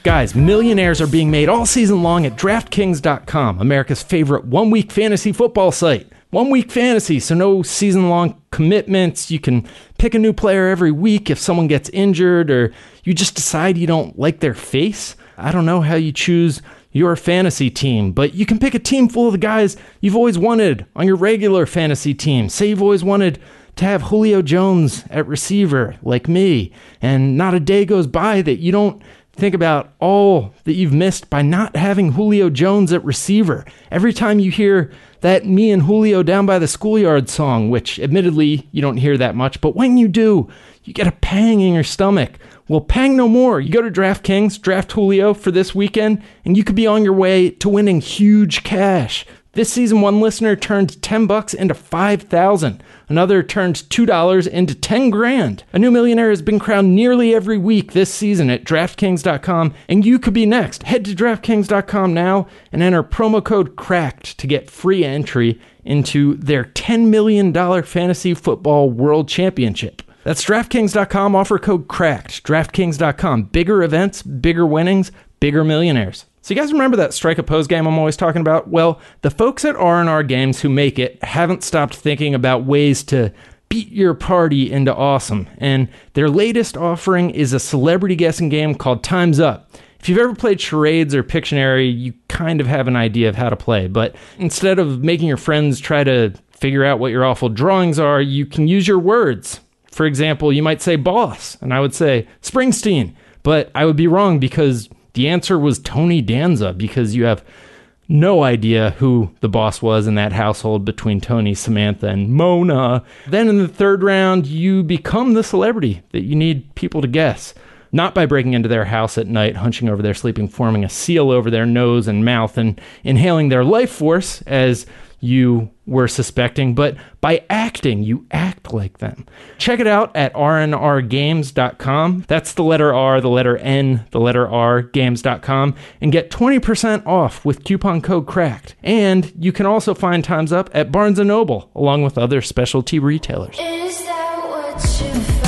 Guys, millionaires are being made all season long at DraftKings dot com, America's favorite one-week fantasy football site. One-week fantasy, so no season-long commitments. You can pick a new player every week if someone gets injured or you just decide you don't like their face. I don't know how you choose your fantasy team, but you can pick a team full of the guys you've always wanted on your regular fantasy team. Say you've always wanted to have Julio Jones at receiver, like me, and not a day goes by that you don't think about all that you've missed by not having Julio Jones at receiver. Every time you hear that Me and Julio Down by the Schoolyard song, which admittedly you don't hear that much, but when you do, you get a pang in your stomach. Well, pang no more. You go to DraftKings, draft Julio for this weekend, and you could be on your way to winning huge cash. This season, one listener turned ten bucks into five thousand. Another turned two dollars into ten grand. A new millionaire has been crowned nearly every week this season at DraftKings dot com, and you could be next. Head to DraftKings dot com now and enter promo code CRACKED to get free entry into their ten million dollars Fantasy Football World Championship. That's DraftKings dot com, offer code CRACKED. DraftKings dot com. Bigger events, bigger winnings, bigger millionaires. So you guys remember that strike a pose game I'm always talking about? Well, the folks at R and R Games who make it haven't stopped thinking about ways to beat your party into awesome. And their latest offering is a celebrity guessing game called Time's Up. If you've ever played charades or Pictionary, you kind of have an idea of how to play. But instead of making your friends try to figure out what your awful drawings are, you can use your words. For example, you might say boss, and I would say Springsteen. But I would be wrong because the answer was Tony Danza, because you have no idea who the boss was in that household between Tony, Samantha, and Mona. Then in the third round, you become the celebrity that you need people to guess. Not by breaking into their house at night, hunching over their sleeping, forming a seal over their nose and mouth, and inhaling their life force as you were suspecting, but by acting. You act like them. Check it out at R N R games dot com. That's the letter R, the letter N, the letter R, games dot com, and get twenty percent off with coupon code CRACKED. And you can also find Time's Up at Barnes and Noble, along with other specialty retailers. Is that what you found?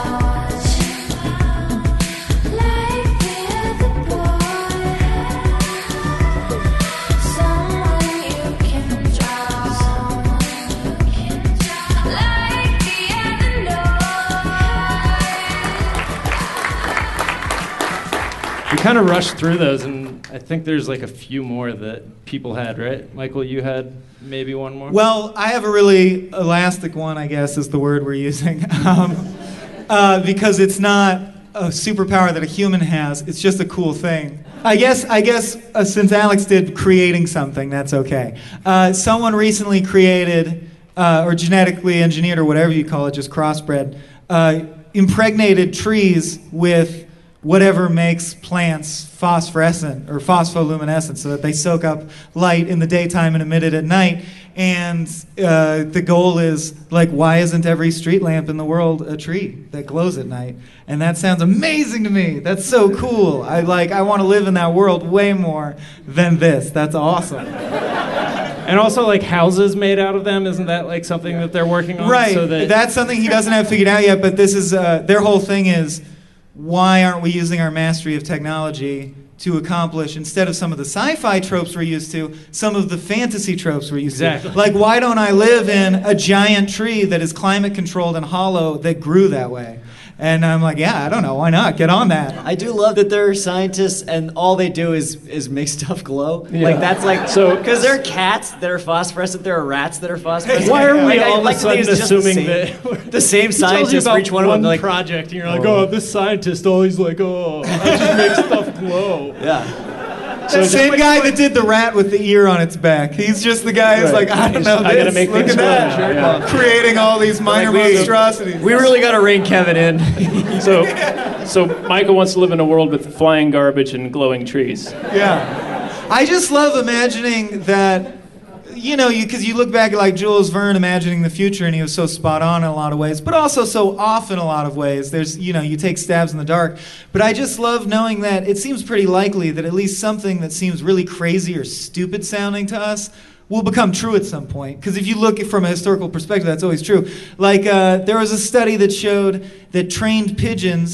We kind of rushed through those, and I think there's like a few more that people had, right? Michael, you had maybe one more? Well, I have a really elastic one, I guess is the word we're using, um, uh, because it's not a superpower that a human has. It's just a cool thing. I guess, I guess uh, since Alex did creating something, that's okay. Uh, someone recently created, uh, or genetically engineered, or whatever you call it, just crossbred, uh, impregnated trees with whatever makes plants phosphorescent or phospholuminescent so that they soak up light in the daytime and emit it at night. And uh, the goal is, like, why isn't every street lamp in the world a tree that glows at night? And that sounds amazing to me. That's so cool. I like. I want to live in that world way more than this. That's awesome. And also, like, houses made out of them, isn't that like something that they're working on? Right. So that That's something he doesn't have figured out yet, but this is, uh, their whole thing is, why aren't we using our mastery of technology to accomplish, instead of some of the sci-fi tropes we're used to, some of the fantasy tropes we're used Exactly. to? Like, why don't I live in a giant tree that is climate controlled and hollow that grew that way? And I'm like, yeah, I don't know, why not? Get on that. I do love that there are scientists and all they do is is make stuff glow. Yeah. Like that's like So- because there are cats that are phosphorescent, there are rats that are phosphorescent. Why are we Like, I all of like a to think sudden it's just the assuming same- that the same He tells you scientist about for each one of them? one They're like, project, and you're like, oh, this scientist always like, oh, I just make stuff glow. yeah. The same guy that did the rat with the ear on its back. He's just the guy who's Right. like, I don't He's- know I gotta this. make Look things at that. glow. Yeah. Creating all these minor Like, we- monstrosities. We really got to rein Kevin in. So, so Michael wants to live in a world with flying garbage and glowing trees. Yeah. I just love imagining that, you know, you because you look back at like Jules Verne imagining the future, and he was so spot on in a lot of ways, but also so off in a lot of ways. There's, you know, you take stabs in the dark. But I just love knowing that it seems pretty likely that at least something that seems really crazy or stupid sounding to us will become true at some point. Because if you look from a historical perspective, that's always true. Like, uh, there was a study that showed that trained pigeons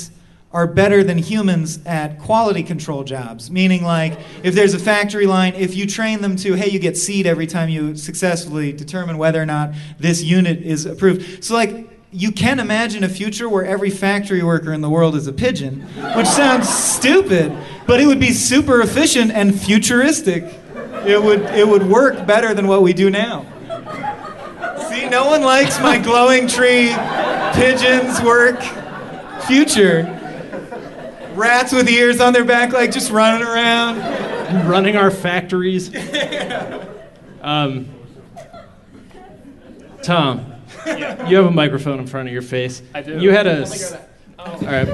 are better than humans at quality control jobs. Meaning, like, if there's a factory line, if you train them to, hey, you get seed every time you successfully determine whether or not this unit is approved. So, like, you can imagine a future where every factory worker in the world is a pigeon, which sounds stupid, but it would be super efficient and futuristic. It would, it would work better than what we do now. See, no one likes my glowing tree, pigeons work future. Rats with ears on their back, like just running around. Running our factories. um, Tom, Yeah. you have a microphone in front of your face. I do. You had a... Let me s- grab that. Oh. All right.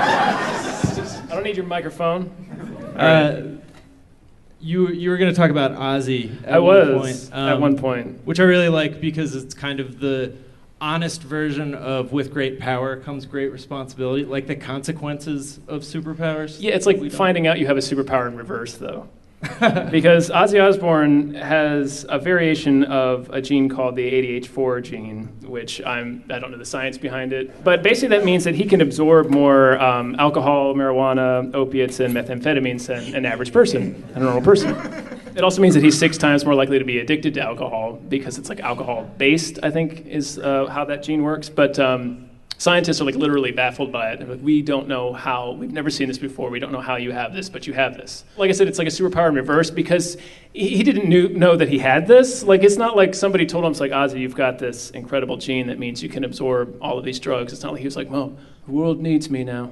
I don't need your microphone. Uh, you you were going to talk about Ozzy at I one was, point. at one point. Which I really like because it's kind of the honest version of with great power comes great responsibility, like the consequences of superpowers. Yeah, it's like finding out you have a superpower in reverse, though. Because Ozzy Osbourne has a variation of a gene called the A D H four gene, which I'm, I don't know the science behind it. But basically that means that he can absorb more um, alcohol, marijuana, opiates, and methamphetamines than an average person, a normal person. It also means that he's six times more likely to be addicted to alcohol because it's like alcohol-based, I think, is uh, how that gene works. But um, scientists are like literally baffled by it. They're like, we don't know how, we've never seen this before. We don't know how you have this, but you have this. Like I said, it's like a superpower in reverse because he, he didn't knew, know that he had this. Like, it's not like somebody told him, it's like, Ozzy, you've got this incredible gene that means you can absorb all of these drugs. It's not like he was like, well, the world needs me now.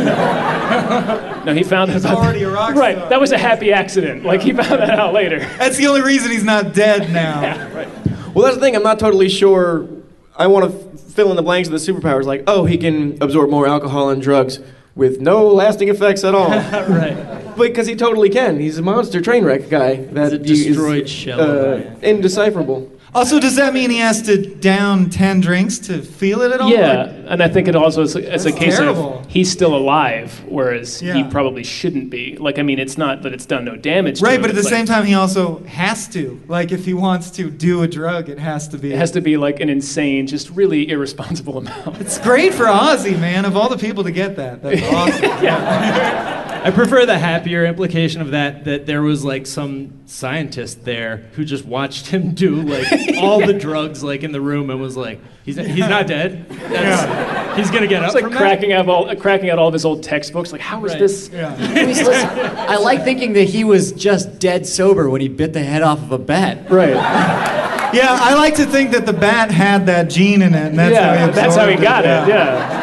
No, he found He's out. already a rock Right, star. that was a happy accident. Like, he found that out later. That's the only reason he's not dead now. Yeah, right. Well, that's the thing. I'm not totally sure. I want to f- fill in the blanks of the superpowers. Like, oh, he can absorb more alcohol and drugs with no lasting effects at all. Right. Because he totally can. He's a monster train wreck guy. That He's a is, destroyed shell of uh, a man. indecipherable. Also, does that mean he has to down ten drinks to feel it at all? Yeah, Like, and I think it also is it's a That's case terrible. of he's still alive, whereas he Yeah. probably shouldn't be. Like, I mean, it's not that it's done no damage. right, to him. but at the It's same like, time, he also has to. Like, if he wants to do a drug, it has to be. it has to be like an insane, just really irresponsible amount. It's great for Ozzy, man. Of all the people to get that, that's awesome. I prefer the happier implication of that, that there was like some scientist there who just watched him do like all the drugs like in the room and was like, he's he's not dead. That's, He's gonna get up It's like from cracking out all cracking out all of his old textbooks. Like, how is Right. this? Yeah. Please listen, I like thinking that he was just dead sober when he bit the head off of a bat. Right. Yeah, I like to think that the bat had that gene in it, and that's yeah, how he that's how he absorbed got it. Yeah.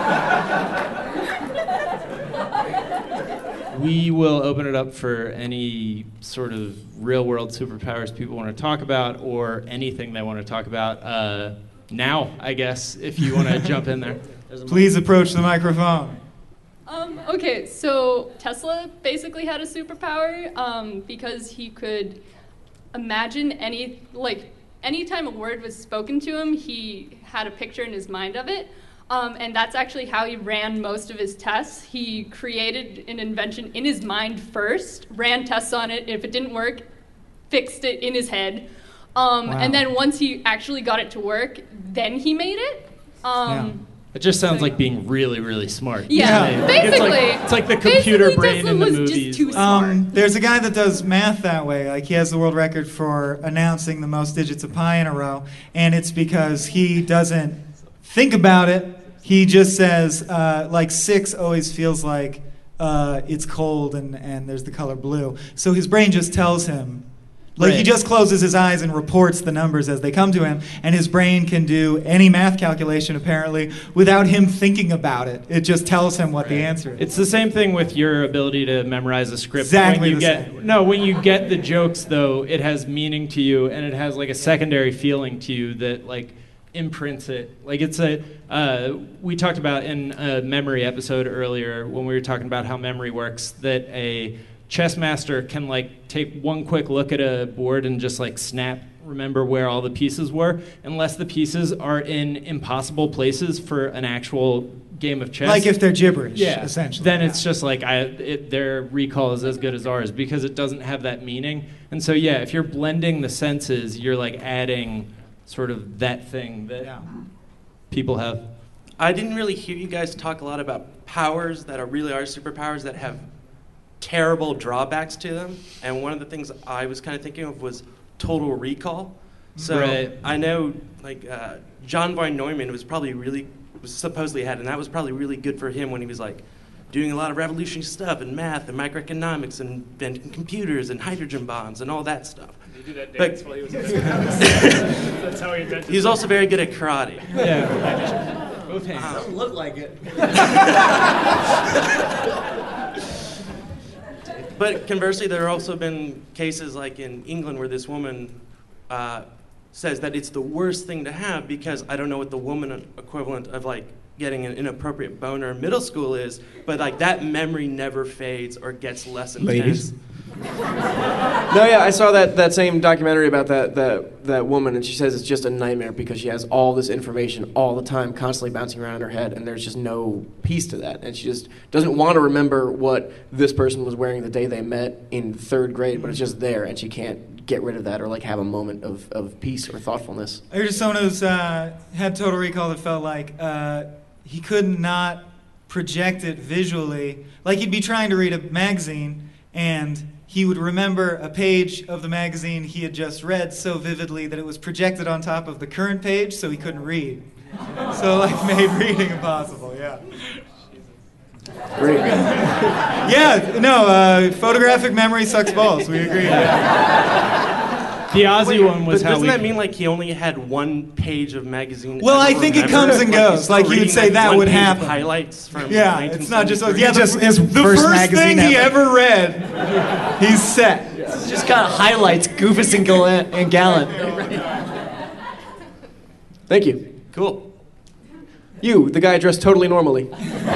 We will open it up for any sort of real-world superpowers people want to talk about, or anything they want to talk about. Uh, now, I guess, if you want to jump in there. Please approach the microphone. Um, okay, so Tesla basically had a superpower um, because he could imagine any, like, anytime a word was spoken to him, he had a picture in his mind of it. Um, and that's actually how he ran most of his tests. He created an invention in his mind first, ran tests on it. If it didn't work, fixed it in his head. Um, Wow. And then once he actually got it to work, then he made it. Um, It just sounds like being really, really smart. Yeah, Yeah. basically. It's like, it's like the computer Basically, brain Tesla in the was just movies. too smart. Um, there's a guy that does math that way. Like, he has the world record for announcing the most digits of pi in a row, and it's because he doesn't think about it. He just says, uh, like, six always feels like uh, it's cold and, and there's the color blue. So his brain just tells him. Like, he Right. just closes his eyes and reports the numbers as they come to him, and his brain can do any math calculation, apparently, without him thinking about it. It just tells him what the answer is. It's the same thing with your ability to memorize a script. Exactly when you the get, same. No, when you get the jokes, though, it has meaning to you, and it has like a secondary feeling to you that like imprints it. Like it's a. Uh, we talked about in a memory episode earlier when we were talking about how memory works that a chess master can like take one quick look at a board and just like snap remember where all the pieces were, unless the pieces are in impossible places for an actual game of chess. Like if they're gibberish, yeah, essentially. Then it's just like I, it, their recall is as good as ours because it doesn't have that meaning. And so yeah, if you're blending the senses, you're like adding sort of that thing that Yeah. people have. I didn't really hear you guys talk a lot about powers that are really are superpowers that have terrible drawbacks to them. And one of the things I was kind of thinking of was Total Recall. So Right. I know, like uh, John von Neumann was probably really was supposedly had, and that was probably really good for him when he was like doing a lot of revolutionary stuff in math and microeconomics and inventing computers and hydrogen bombs and all that stuff. He did that But- dance while he was in That's how he invented He was also very good at karate. Yeah. Both hands. Doesn't look like it. But conversely, there have also been cases like in England where this woman uh, says that it's the worst thing to have because I don't know what the woman equivalent of like getting an inappropriate boner in middle school is, but like that memory never fades or gets less intense. Ladies. No, yeah, I saw that, that same documentary about that, that that woman, and she says it's just a nightmare because she has all this information all the time, constantly bouncing around her head, and there's just no peace to that. And she just doesn't want to remember what this person was wearing the day they met in third grade, but it's just there, and she can't get rid of that or like have a moment of, of peace or thoughtfulness. I heard of someone who's uh, had Total Recall that felt like uh, he could not project it visually. Like he'd be trying to read a magazine, and he would remember a page of the magazine he had just read so vividly that it was projected on top of the current page, so he couldn't read. So, like, made reading impossible, yeah. Great. Yeah, no, uh, photographic memory sucks balls. We agree. Yeah. The Ozzy one was But how doesn't we. that mean like he only had one page of magazine? Well, ever I think it remembered? comes and Like, goes. he's Like, still you would reading, say like, that one would page of happen. highlights from Yeah, it's not just nineteen seventy-three. yeah. The, Just his the first first magazine thing he ever. ever read, he's set. It's just kind of highlights Goofus and, Gallant and Gallant. Thank you. Cool. You, the guy dressed totally normally.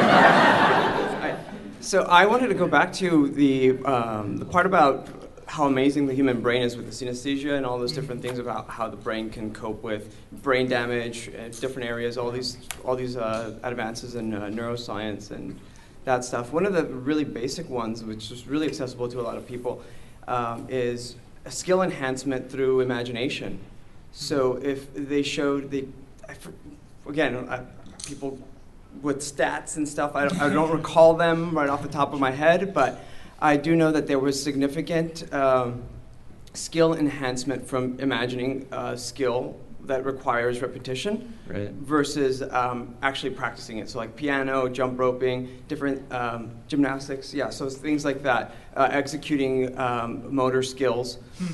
So I wanted to go back to the um, the part about how amazing the human brain is with the synesthesia and all those different things about how the brain can cope with brain damage in different areas, all these all these uh, advances in uh, neuroscience and that stuff. One of the really basic ones, which is really accessible to a lot of people, um, is a skill enhancement through imagination. So if they showed the, I, for- again, I, people with stats and stuff, I don't, I don't recall them right off the top of my head, but I do know that there was significant um, skill enhancement from imagining a skill that requires repetition Right. versus um, actually practicing it. So like piano, jump roping, different um, gymnastics, yeah, so it's things like that, uh, executing um, motor skills.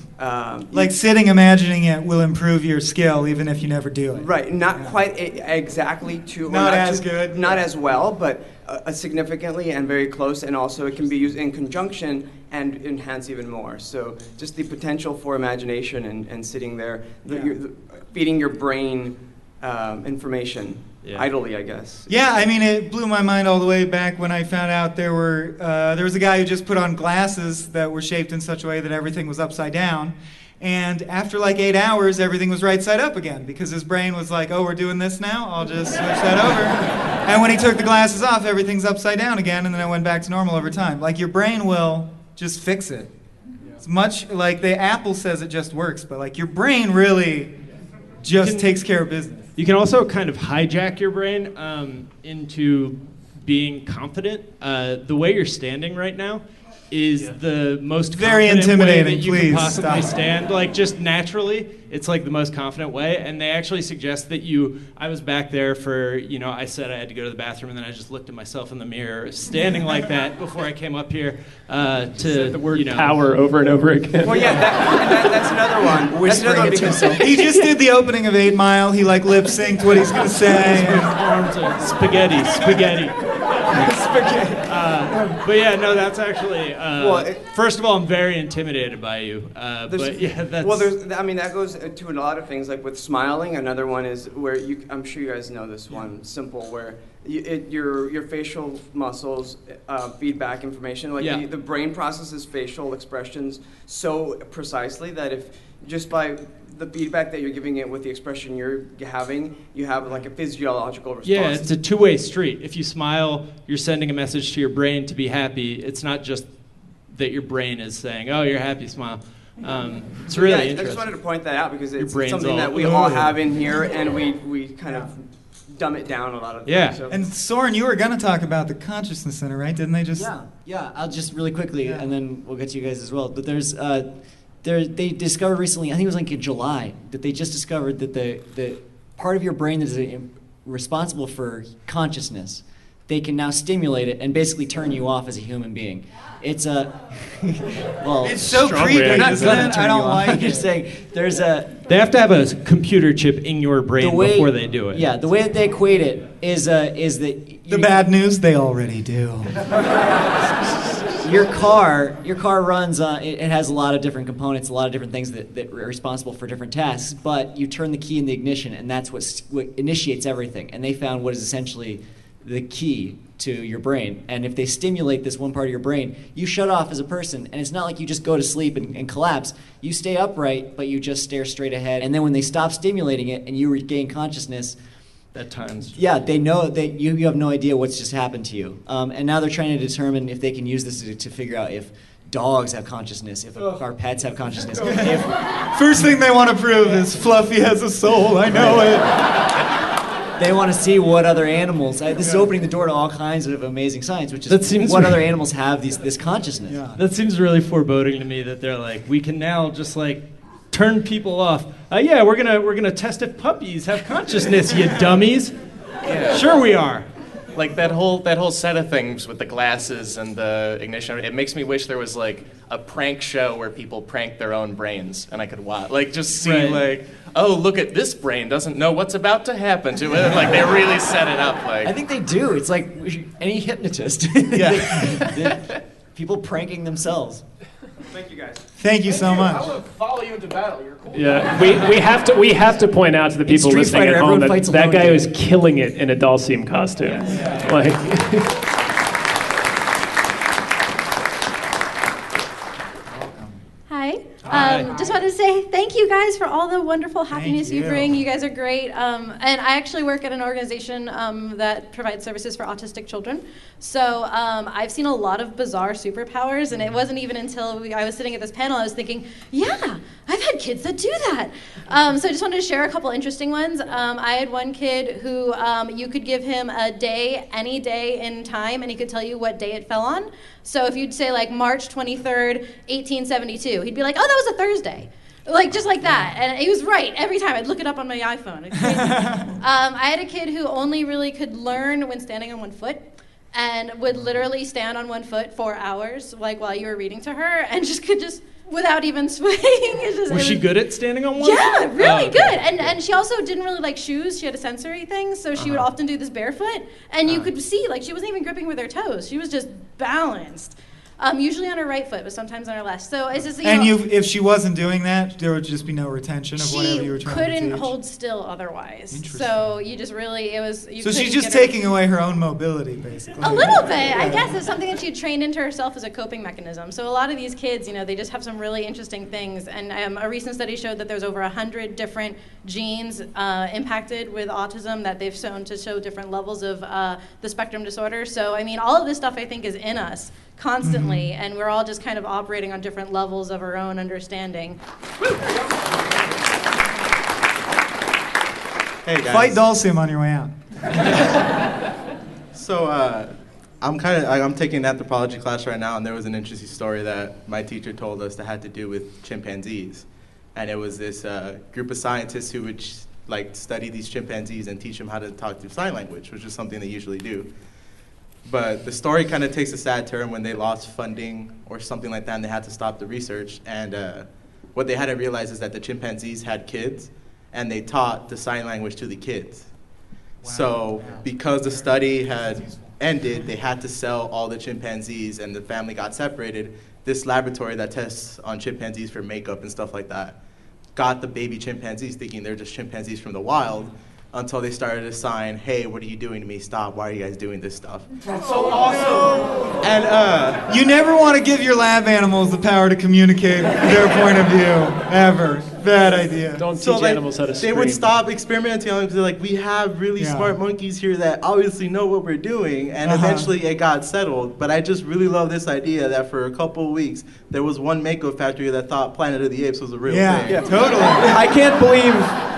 Um, Like sitting imagining it will improve your skill even if you never do it. Right, not quite a, exactly to, or Not as too- good. not as well, but uh, significantly and very close, and also it can be used in conjunction and enhance even more. So just the potential for imagination and, and sitting there, the, Yeah. your, the, feeding your brain um, information Yeah. idly, I guess. Yeah, I mean, it blew my mind all the way back when I found out there were uh, there was a guy who just put on glasses that were shaped in such a way that everything was upside down. And after like eight hours, everything was right side up again because his brain was like, oh, we're doing this now? I'll just switch that over. And when he took the glasses off, everything's upside down again, and then it went back to normal over time. Like your brain will just fix it. It's much like the Apple says it just works, but like your brain really just Can- takes care of business. You can also kind of hijack your brain um, into being confident. Uh, the way you're standing right now is the most Very confident way intimidating, that you please can possibly stop. stand. Like just naturally, it's like the most confident way. And they actually suggest that you. I was back there for you know. I said I had to go to the bathroom, and then I just looked at myself in the mirror, standing like that before I came up here uh, to Said the word you know, power over and over again. Well, yeah, that, that, that's another one. That's another one because He just did the opening of Eight Mile. He like lip synced what he's gonna say. arms are spaghetti, spaghetti. Uh, but yeah, no, that's actually. Uh, Well, it- first of all, I'm very intimidated by you. Uh, There's- but yeah, that's. Well, there's, I mean, that goes to a lot of things. Like with smiling, another one is where you. I'm sure you guys know this one. Simple, where you, it, your your facial muscles uh, feed back information. Like Yeah. the, the brain processes facial expressions so precisely that if just by the feedback that you're giving it with the expression you're having, you have like a physiological response. Yeah, it's a two-way street. If you smile, you're sending a message to your brain to be happy. It's not just that your brain is saying, "Oh, you're happy, smile." Um, it's really yeah, I interesting. just wanted to point that out because Your it's brain's something all, that we all "Ugh." have in here, and we, we kind of dumb it down a lot of Yeah. things. So. And Soren, you were going to talk about the Consciousness Center, right? Didn't they just? Yeah, yeah. I'll just really quickly, Yeah. and then we'll get to you guys as well. But there's, uh, there they discovered recently. I think it was like in July that they just discovered that the the part of your brain that is uh, responsible for consciousness, they can now stimulate it and basically turn you off as a human being. It's a well. It's so Strong creepy. reaction. They're not isn't gonna it? turn I don't you off. like I'm just it. saying, there's a They have to have a computer chip in your brain the way, before they do it. Yeah, the way that they equate it is uh, is that The bad news, they already do. your car your car runs uh, it, it has a lot of different components, a lot of different things that, that are responsible for different tasks, but you turn the key in the ignition and that's what, what initiates everything. And they found what is essentially the key to your brain. And if they stimulate this one part of your brain, you shut off as a person. And it's not like you just go to sleep and, and collapse. You stay upright, but you just stare straight ahead. And then when they stop stimulating it and you regain consciousness, At times. yeah, they know that you, you have no idea what's just happened to you. Um, and now they're trying to determine if they can use this to, to figure out if dogs have consciousness, if our pets have consciousness. If, First thing they want to prove is Fluffy has a soul. I know it. they want to see what other animals. I, this is opening the door to all kinds of amazing science, which is That seems what right. other animals have these, this consciousness. Yeah. That seems really foreboding to me that they're like, we can now just like turn people off. Uh, yeah, we're gonna we're gonna test if puppies have consciousness, you dummies. Yeah. Sure we are. Like that whole that whole set of things with the glasses and the ignition. It makes me wish there was like a prank show where people prank their own brains, and I could watch, like just see Right. like, oh look at this brain doesn't know what's about to happen to it. Like they really set it up. Like I think they do. It's like any hypnotist. Yeah. They- they- people pranking themselves. Thank you guys. Thank you so much. I will follow you into battle. You're cool. Yeah, we, we have to we have to point out to the people Street listening Fighter, at home everyone that fights that alone, guy dude. was killing it in a Dalsim costume. Like, Hi. Hi. Um, just wanted to say thank you guys for all the wonderful happiness you. you. bring. You guys are great. Um, and I actually work at an organization um, that provides services for autistic children. So um, I've seen a lot of bizarre superpowers, and it wasn't even until we, I was sitting at this panel I was thinking, yeah, I've had kids that do that. Um, so I just wanted to share a couple interesting ones. Um, I had one kid who um, you could give him a day, any day in time, and he could tell you what day it fell on. So if you'd say like March twenty-third, eighteen seventy-two, he'd be like, oh, that was a Thursday. Like, just like that. And he was right every time. I'd look it up on my iPhone. It's crazy. um, I had a kid who only really could learn when standing on one foot and would literally stand on one foot for hours, like while you were reading to her, and just could just, without even swaying. It's just, Was it she good at standing on one? Yeah, foot? really Oh, okay. good. And and she also didn't really like shoes. She had a sensory thing, so she would Uh-huh. often do this barefoot. And you Uh-huh. could see, like, she wasn't even gripping with her toes. She was just balanced. Um, usually on her right foot, but sometimes on her left. So it's just, you And know, you, if she wasn't doing that, there would just be no retention of whatever you were she trying to couldn't teach. hold still otherwise. Interesting. So you just really, it was. You So she's couldn't just get her- taking away her own mobility, basically. A little bit, I guess. It's something that she trained into herself as a coping mechanism. So a lot of these kids, you know, they just have some really interesting things. And um, a recent study showed that there's over one hundred different genes uh, impacted with autism that they've shown to show different levels of uh, the spectrum disorder. So, I mean, all of this stuff I think is in us constantly, and we're all just kind of operating on different levels of our own understanding. Hey guys. Fight Dulcim on your way out. So uh, I'm kind of I'm taking an anthropology class right now, and there was an interesting story that my teacher told us that had to do with chimpanzees, and it was this uh, group of scientists who would like study these chimpanzees and teach them how to talk through sign language, which is something they usually do. But the story kind of takes a sad turn when they lost funding or something like that, and they had to stop the research. And uh, what they had to realize is that the chimpanzees had kids, and they taught the sign language to the kids. So because the study had ended, they had to sell all the chimpanzees, and the family got separated. This laboratory that tests on chimpanzees for makeup and stuff like that got the baby chimpanzees thinking they're just chimpanzees from the wild, until they started to sign, hey, what are you doing to me? Stop. Why are you guys doing this stuff? That's so awesome. And uh, you never want to give your lab animals the power to communicate their point of view, ever. Bad idea. Don't So, teach like, animals how to they scream. would stop experimenting on them because they're like, we have really Yeah. smart monkeys here that obviously know what we're doing, and Uh-huh. eventually it got settled. But I just really love this idea that for a couple of weeks, there was one makeup factory that thought Planet of the Apes was a real Yeah, thing. yeah, totally. I can't believe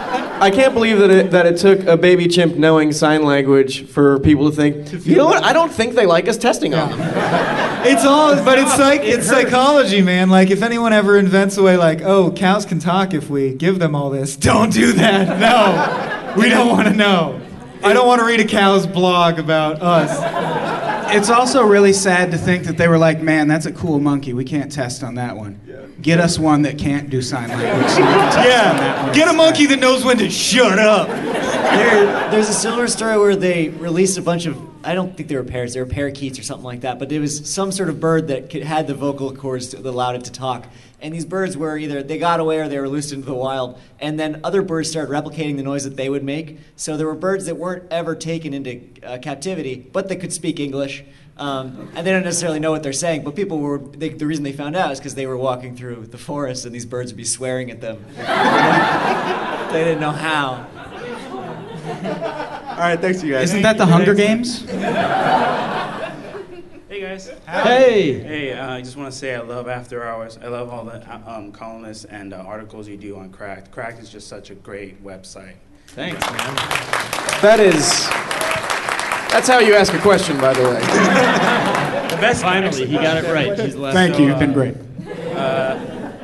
I can't believe that it, that it took a baby chimp knowing sign language for people to think, you know what, I don't think they like us testing on them. It's all, but it's like, it's psychology, man. Like, if anyone ever invents a way like, oh, cows can talk if we give them all this, don't do that. No, we don't want to know. I don't want to read a cow's blog about us. It's also really sad to think that they were like, man, that's a cool monkey. We can't test on that one. Get us one that can't do sign language. So we can test Yeah, on that one. get a monkey that knows when to shut up. There, there's a similar story where they released a bunch of, I don't think they were parrots, they were parakeets or something like that, but it was some sort of bird that could, had the vocal cords that allowed it to talk. And these birds were either, they got away or they were released into the wild. And then other birds started replicating the noise that they would make. So there were birds that weren't ever taken into uh, captivity, but they could speak English. Um, and they don't necessarily know what they're saying, but people were, they, the reason they found out is because they were walking through the forest and these birds would be swearing at them. They didn't know how. All right, thanks you guys. Isn't that the Hunger Games? Hey guys. Hey. Hey, uh, I just want to say I love After Hours. I love all the um, columnists and uh, articles you do on Cracked. Cracked is just such a great website. Thanks, man. That is, that's how you ask a question, by the way. The best. Finally, he got it right. He's left. Thank So, you. You've been uh, great. Uh,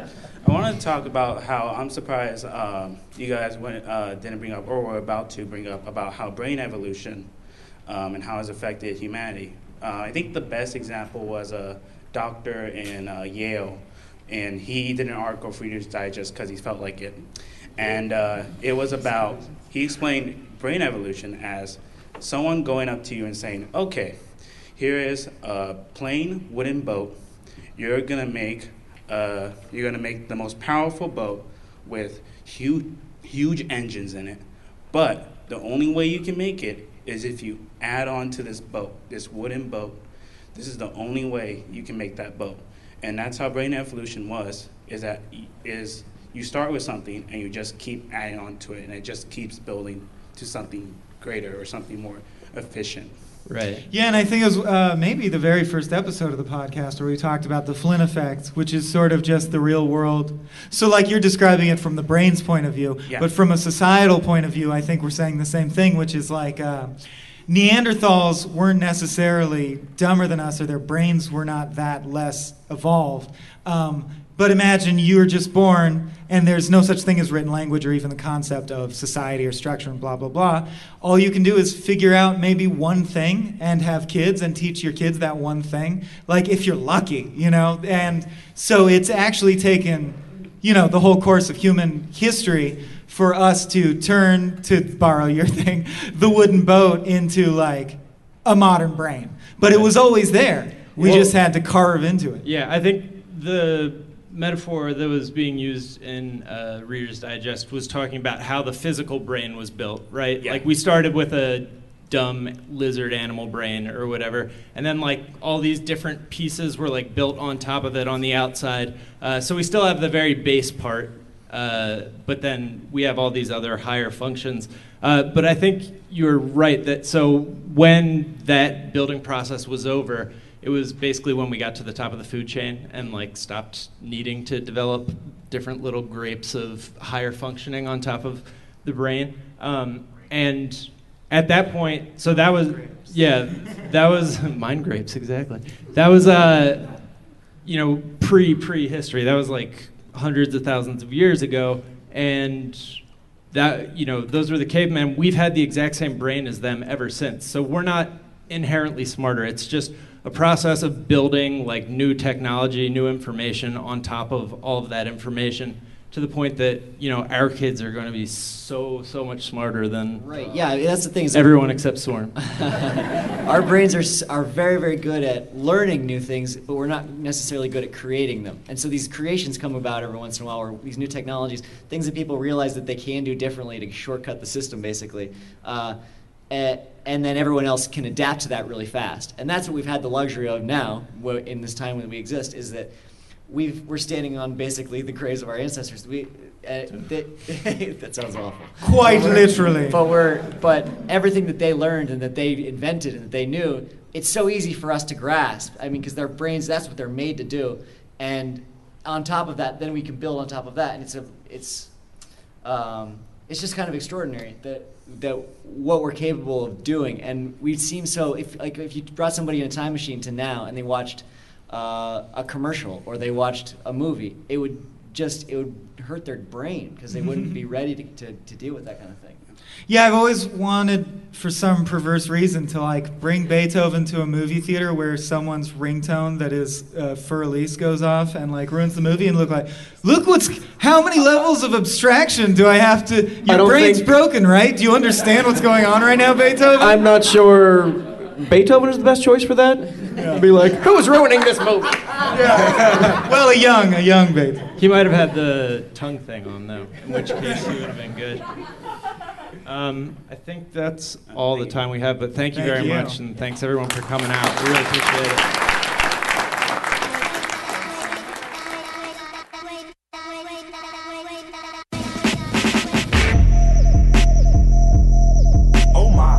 I want to talk about how I'm surprised um, you guys went, uh, didn't bring up, or were about to bring up, about how brain evolution um, and how it's affected humanity. Uh, I think the best example was a doctor in uh, Yale, and he did an article for Reader's Digest because he felt like it. And uh, it was about, he explained brain evolution as someone going up to you and saying, okay, here is a plain wooden boat. You're gonna make, uh, you're gonna make the most powerful boat with huge, huge engines in it. But the only way you can make it is if you add on to this boat, this wooden boat. This is the only way you can make that boat. And that's how brain evolution was, is that is you start with something and you just keep adding on to it, and it just keeps building to something greater or something more efficient. Right. Yeah, and I think it was uh, maybe the very first episode of the podcast where we talked about the Flynn effect, which is sort of just the real world. So like you're describing it from the brain's point of view, Yeah. but from a societal point of view, I think we're saying the same thing, which is like uh, Neanderthals weren't necessarily dumber than us, or their brains were not that less evolved. Um, But imagine you're just born and there's no such thing as written language or even the concept of society or structure and blah, blah, blah. All you can do is figure out maybe one thing and have kids and teach your kids that one thing, like if you're lucky, you know? And so it's actually taken, you know, the whole course of human history for us to turn, to borrow your thing, the wooden boat into like a modern brain. But it was always there. We Well- just had to carve into it. Yeah, I think the metaphor that was being used in uh, Reader's Digest was talking about how the physical brain was built, right? Yeah. Like we started with a dumb lizard animal brain or whatever, and then like all these different pieces were like built on top of it on the outside. Uh, so we still have the very base part, uh, but then we have all these other higher functions. Uh, but I think you're right that so when that building process was over, it was basically when we got to the top of the food chain and like stopped needing to develop different little grapes of higher functioning on top of the brain. Um, and at that point, so that was, yeah, that was, mind grapes, exactly. That was, uh, you know, pre, pre-history. That was like hundreds of thousands of years ago. And that, you know, those were the cavemen. We've had the exact same brain as them ever since. So we're not inherently smarter. It's just a process of building like new technology, new information on top of all of that information, to the point that, you know, our kids are going to be so, so much smarter than Right, yeah, that's the thing. is everyone except Storm. Our brains are s- are very, very good at learning new things, but we're not necessarily good at creating them. And so these creations come about every once in a while, or these new technologies, things that people realize that they can do differently to shortcut the system, basically. Uh, eh, and then everyone else can adapt to that really fast. And that's what we've had the luxury of now, wh- in this time when we exist, is that we've, we're standing on basically the graves of our ancestors. We, uh, they, that sounds awful. Quite But we're- literally. But we're, but everything that they learned and that they invented and that they knew, it's so easy for us to grasp. I mean, because their brains, that's what they're made to do. And on top of that, then we can build on top of that, and it's a, it's, um, it's just kind of extraordinary that that what we're capable of doing. And we seem so, if like if you brought somebody in a time machine to now and they watched uh, a commercial or they watched a movie, it would just, it would hurt their brain because they wouldn't be ready to, to, to deal with that kind of thing. Yeah, I've always wanted, for some perverse reason, to like bring Beethoven to a movie theater where someone's ringtone that is uh, Fur Elise goes off and like ruins the movie, and look like, look what's, how many levels of abstraction do I have to? Your don't brain's think- broken, right? Do you understand what's going on right now, Beethoven? I'm not sure Beethoven is the best choice for that. Yeah. Be like, who's ruining this movie? Well, a young, a young Beethoven. He might have had the tongue thing on though, in which case he would have been good. Um, I think that's all the time we have, but thank you Thank very you. much, and thanks everyone for coming out. We really appreciate it. Oh my.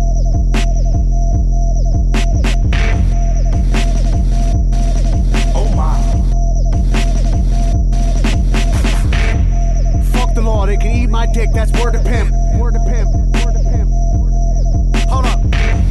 Oh my. Fuck the law, they can eat my dick, that's word to pimp. Word to pimp. Word to pimp. Hold up.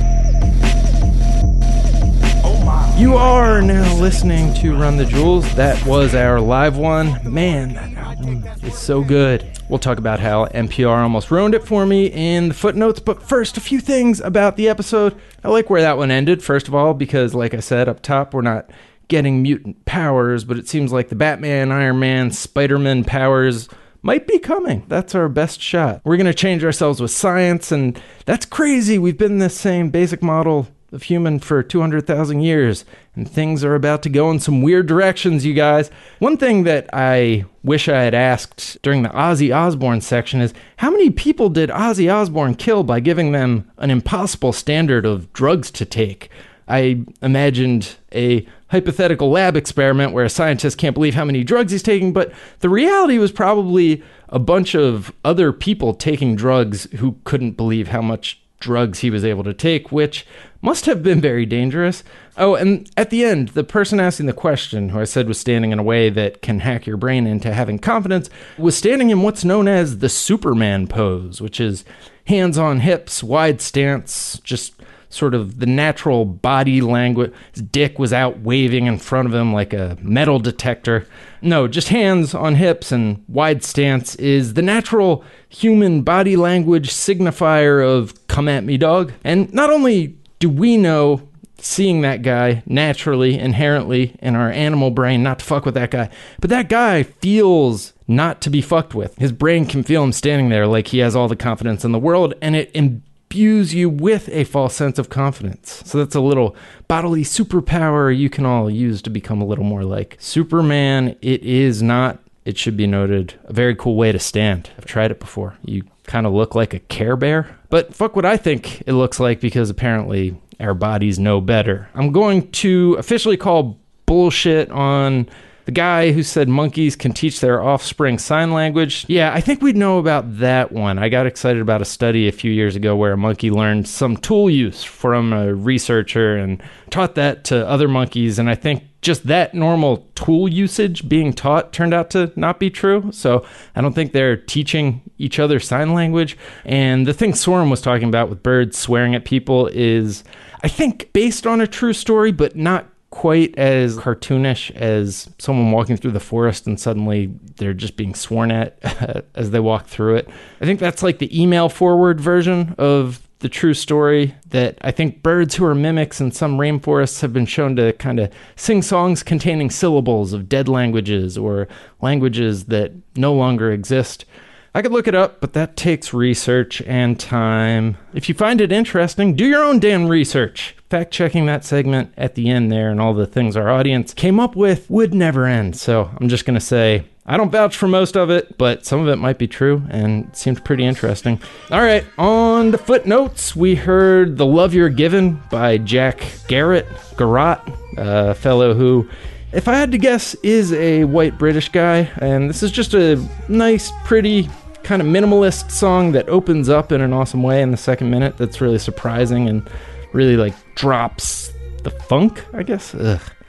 Oh my. You are now listening to Run the Jewels. That was our live one. Man, that album is so good. We'll talk about how N P R almost ruined it for me in the footnotes, but first, a few things about the episode. I like where that one ended, first of all, because like I said up top, we're not getting mutant powers, but it seems like the Batman, Iron Man, Spider-Man powers might be coming. That's our best shot. We're going to change ourselves with science, and that's crazy. We've been this same basic model of human for two hundred thousand years, and things are about to go in some weird directions, you guys. One thing that I wish I had asked during the Ozzy Osbourne section is, how many people did Ozzy Osbourne kill by giving them an impossible standard of drugs to take? I imagined a hypothetical lab experiment where a scientist can't believe how many drugs he's taking, but the reality was probably a bunch of other people taking drugs who couldn't believe how much drugs he was able to take, which must have been very dangerous. Oh, and at the end, the person asking the question, who I said was standing in a way that can hack your brain into having confidence, was standing in what's known as the Superman pose, which is hands on hips, wide stance, just sort of the natural body language. His dick was out waving in front of him like a metal detector. No, just hands on hips and wide stance is the natural human body language signifier of come at me, dog. And not only do we know, seeing that guy naturally, inherently in our animal brain, not to fuck with that guy, but that guy feels not to be fucked with. His brain can feel him standing there like he has all the confidence in the world, and it imbues you with a false sense of confidence. So that's a little bodily superpower you can all use to become a little more like Superman. It is not, it should be noted, a very cool way to stand. I've tried it before. You kind of look like a Care Bear, but fuck what I think it looks like, because apparently our bodies know better. I'm going to officially call bullshit on the guy who said monkeys can teach their offspring sign language. Yeah, I think we'd know about that one. I got excited about a study a few years ago where a monkey learned some tool use from a researcher and taught that to other monkeys, and I think just that normal tool usage being taught turned out to not be true. So I don't think they're teaching each other sign language. And the thing Soren was talking about with birds swearing at people is, I think, based on a true story, but not quite as cartoonish as someone walking through the forest and suddenly they're just being sworn at as they walk through it. I think that's like the email forward version of the true story, that I think birds who are mimics in some rainforests have been shown to kind of sing songs containing syllables of dead languages or languages that no longer exist. I could look it up, but that takes research and time. If you find it interesting, do your own damn research. Fact-checking that segment at the end there and all the things our audience came up with would never end. So I'm just going to say, I don't vouch for most of it, but some of it might be true and it seemed pretty interesting. All right, on the footnotes, we heard The Love You're Given by Jack Garrett, Garrott, a fellow who, if I had to guess, is a white British guy. And this is just a nice, pretty, kind of minimalist song that opens up in an awesome way in the second minute that's really surprising and really like drops the funk, I guess. Ugh.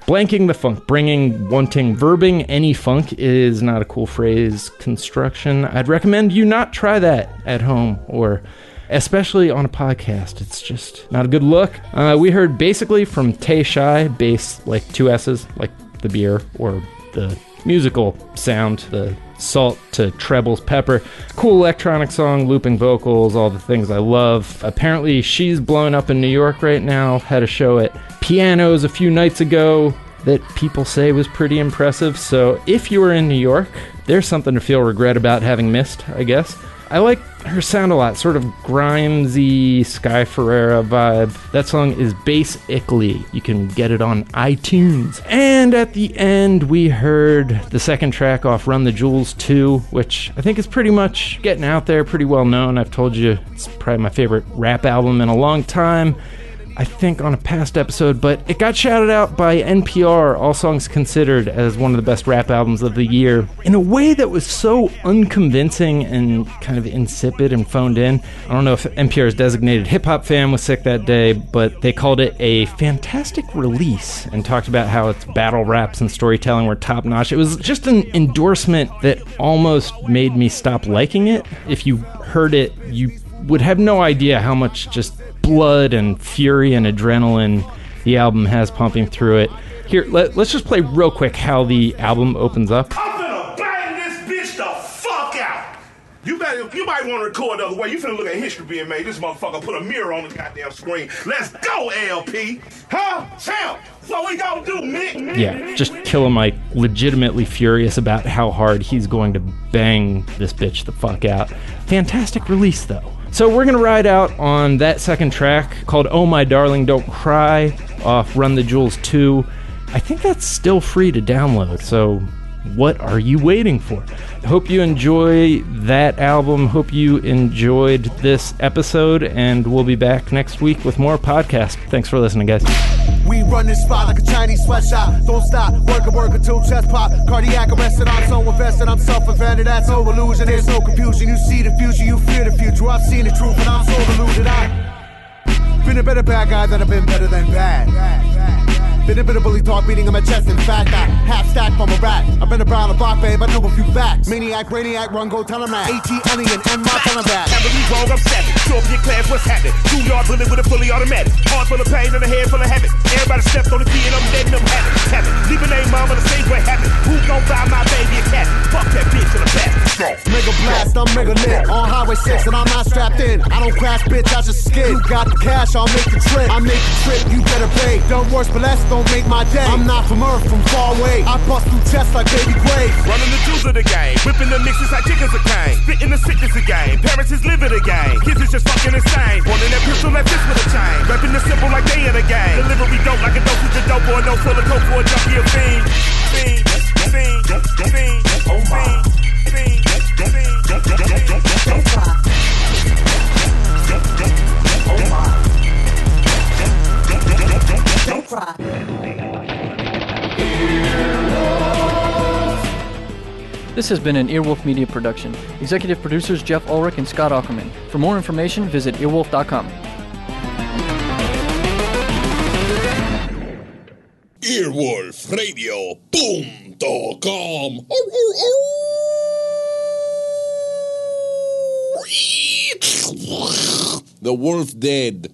Blanking the funk, bringing, wanting, verbing any funk is not a cool phrase construction. I'd recommend you not try that at home or especially on a podcast. It's just not a good look. Uh, we heard basically from Tay Shy, bass like two S's, like the beer or the musical sound, the salt to trebles pepper. Cool electronic song, looping vocals, all the things I love. Apparently she's blowing up in New York right now. Had a show at Pianos a few nights ago that people say was pretty impressive. So if you were in New York, there's something to feel regret about having missed, I guess. I like her sound a lot, sort of Grimesy, Sky Ferreira vibe. That song is Basically. You can get it on iTunes. And at the end, we heard the second track off Run the Jewels two, which I think is pretty much getting out there, pretty well known. I've told you it's probably my favorite rap album in a long time, I think on a past episode, but it got shouted out by N P R, All Songs Considered, as one of the best rap albums of the year in a way that was so unconvincing and kind of insipid and phoned in. I don't know if N P R's designated hip-hop fan was sick that day, but they called it a fantastic release and talked about how its battle raps and storytelling were top-notch. It was just an endorsement that almost made me stop liking it. If you heard it, you would have no idea how much just blood and fury and adrenaline the album has pumping through it. Here, let, let's just play real quick how the album opens up. I'm finna bang this bitch the fuck out. You better, you might want to record the other way. You finna look at history being made. This motherfucker put a mirror on the goddamn screen. Let's go, L P. Huh? Champ, what we gonna do, Nick? Yeah, just Killer Mike legitimately furious about how hard he's going to bang this bitch the fuck out. Fantastic release, though. So we're going to ride out on that second track called Oh My Darling Don't Cry off Run the Jewels two. I think that's still free to download, so what are you waiting for? Hope you enjoy that album. Hope you enjoyed this episode, and we'll be back next week with more podcasts. Thanks for listening, guys. We run this spot like a Chinese sweatshop. Don't stop, work and work until chest pop. Cardiac arrested, I'm so invested, I'm self-invented. That's no illusion, there's no confusion. You see the future, you fear the future. I've seen the truth and I'm so deluded. I've been a better bad guy than I've been better than bad. Been a bit of bully talk, beating on my chest. In fact, I half stack from a rat. I've been around the block, babe, I know a few facts. Maniac, brainiac, run, go, tell him that. AT, onion, and my tell him that. Can't believe wrong, I'm savage. Show up in your class, what's happening? Two-yard bullet with a fully automatic. Heart full of pain and a head full of habit. Everybody stepped on the key and I'm letting them have it. Have it. Leave a name, mom, on the stage where it happened. Who gon' buy my baby a cat? Fuck that bitch in the back. Mega blast, I'm mega lit. On Highway six and I'm not strapped in. I don't crash, bitch, I just skid. You got the cash, I'll make the trip. I make the trip, you better pay. Don't worse, but less, don't make my day. I'm not from Earth, from far away. I bust through chests like baby Graves. Running the jewels of the game. Whipping the mixes like chickens a cane. Spitting the sickness of game. Parents is living the game. Kids is just fucking insane. Pointing that pistol like this with a chain. Rapping the simple like they in a game. Delivery dope like a dosage of dope or a no full of coke for a junkie of fiend. Fiend, fiend, fiend, oh my. Fiend, fiend, don't cry. Oh my. Don't cry. This has been an Earwolf Media production. Executive producers Jeff Ulrich and Scott Ackerman. For more information, visit earwolf dot com. earwolf radio punto com. The wolf dead.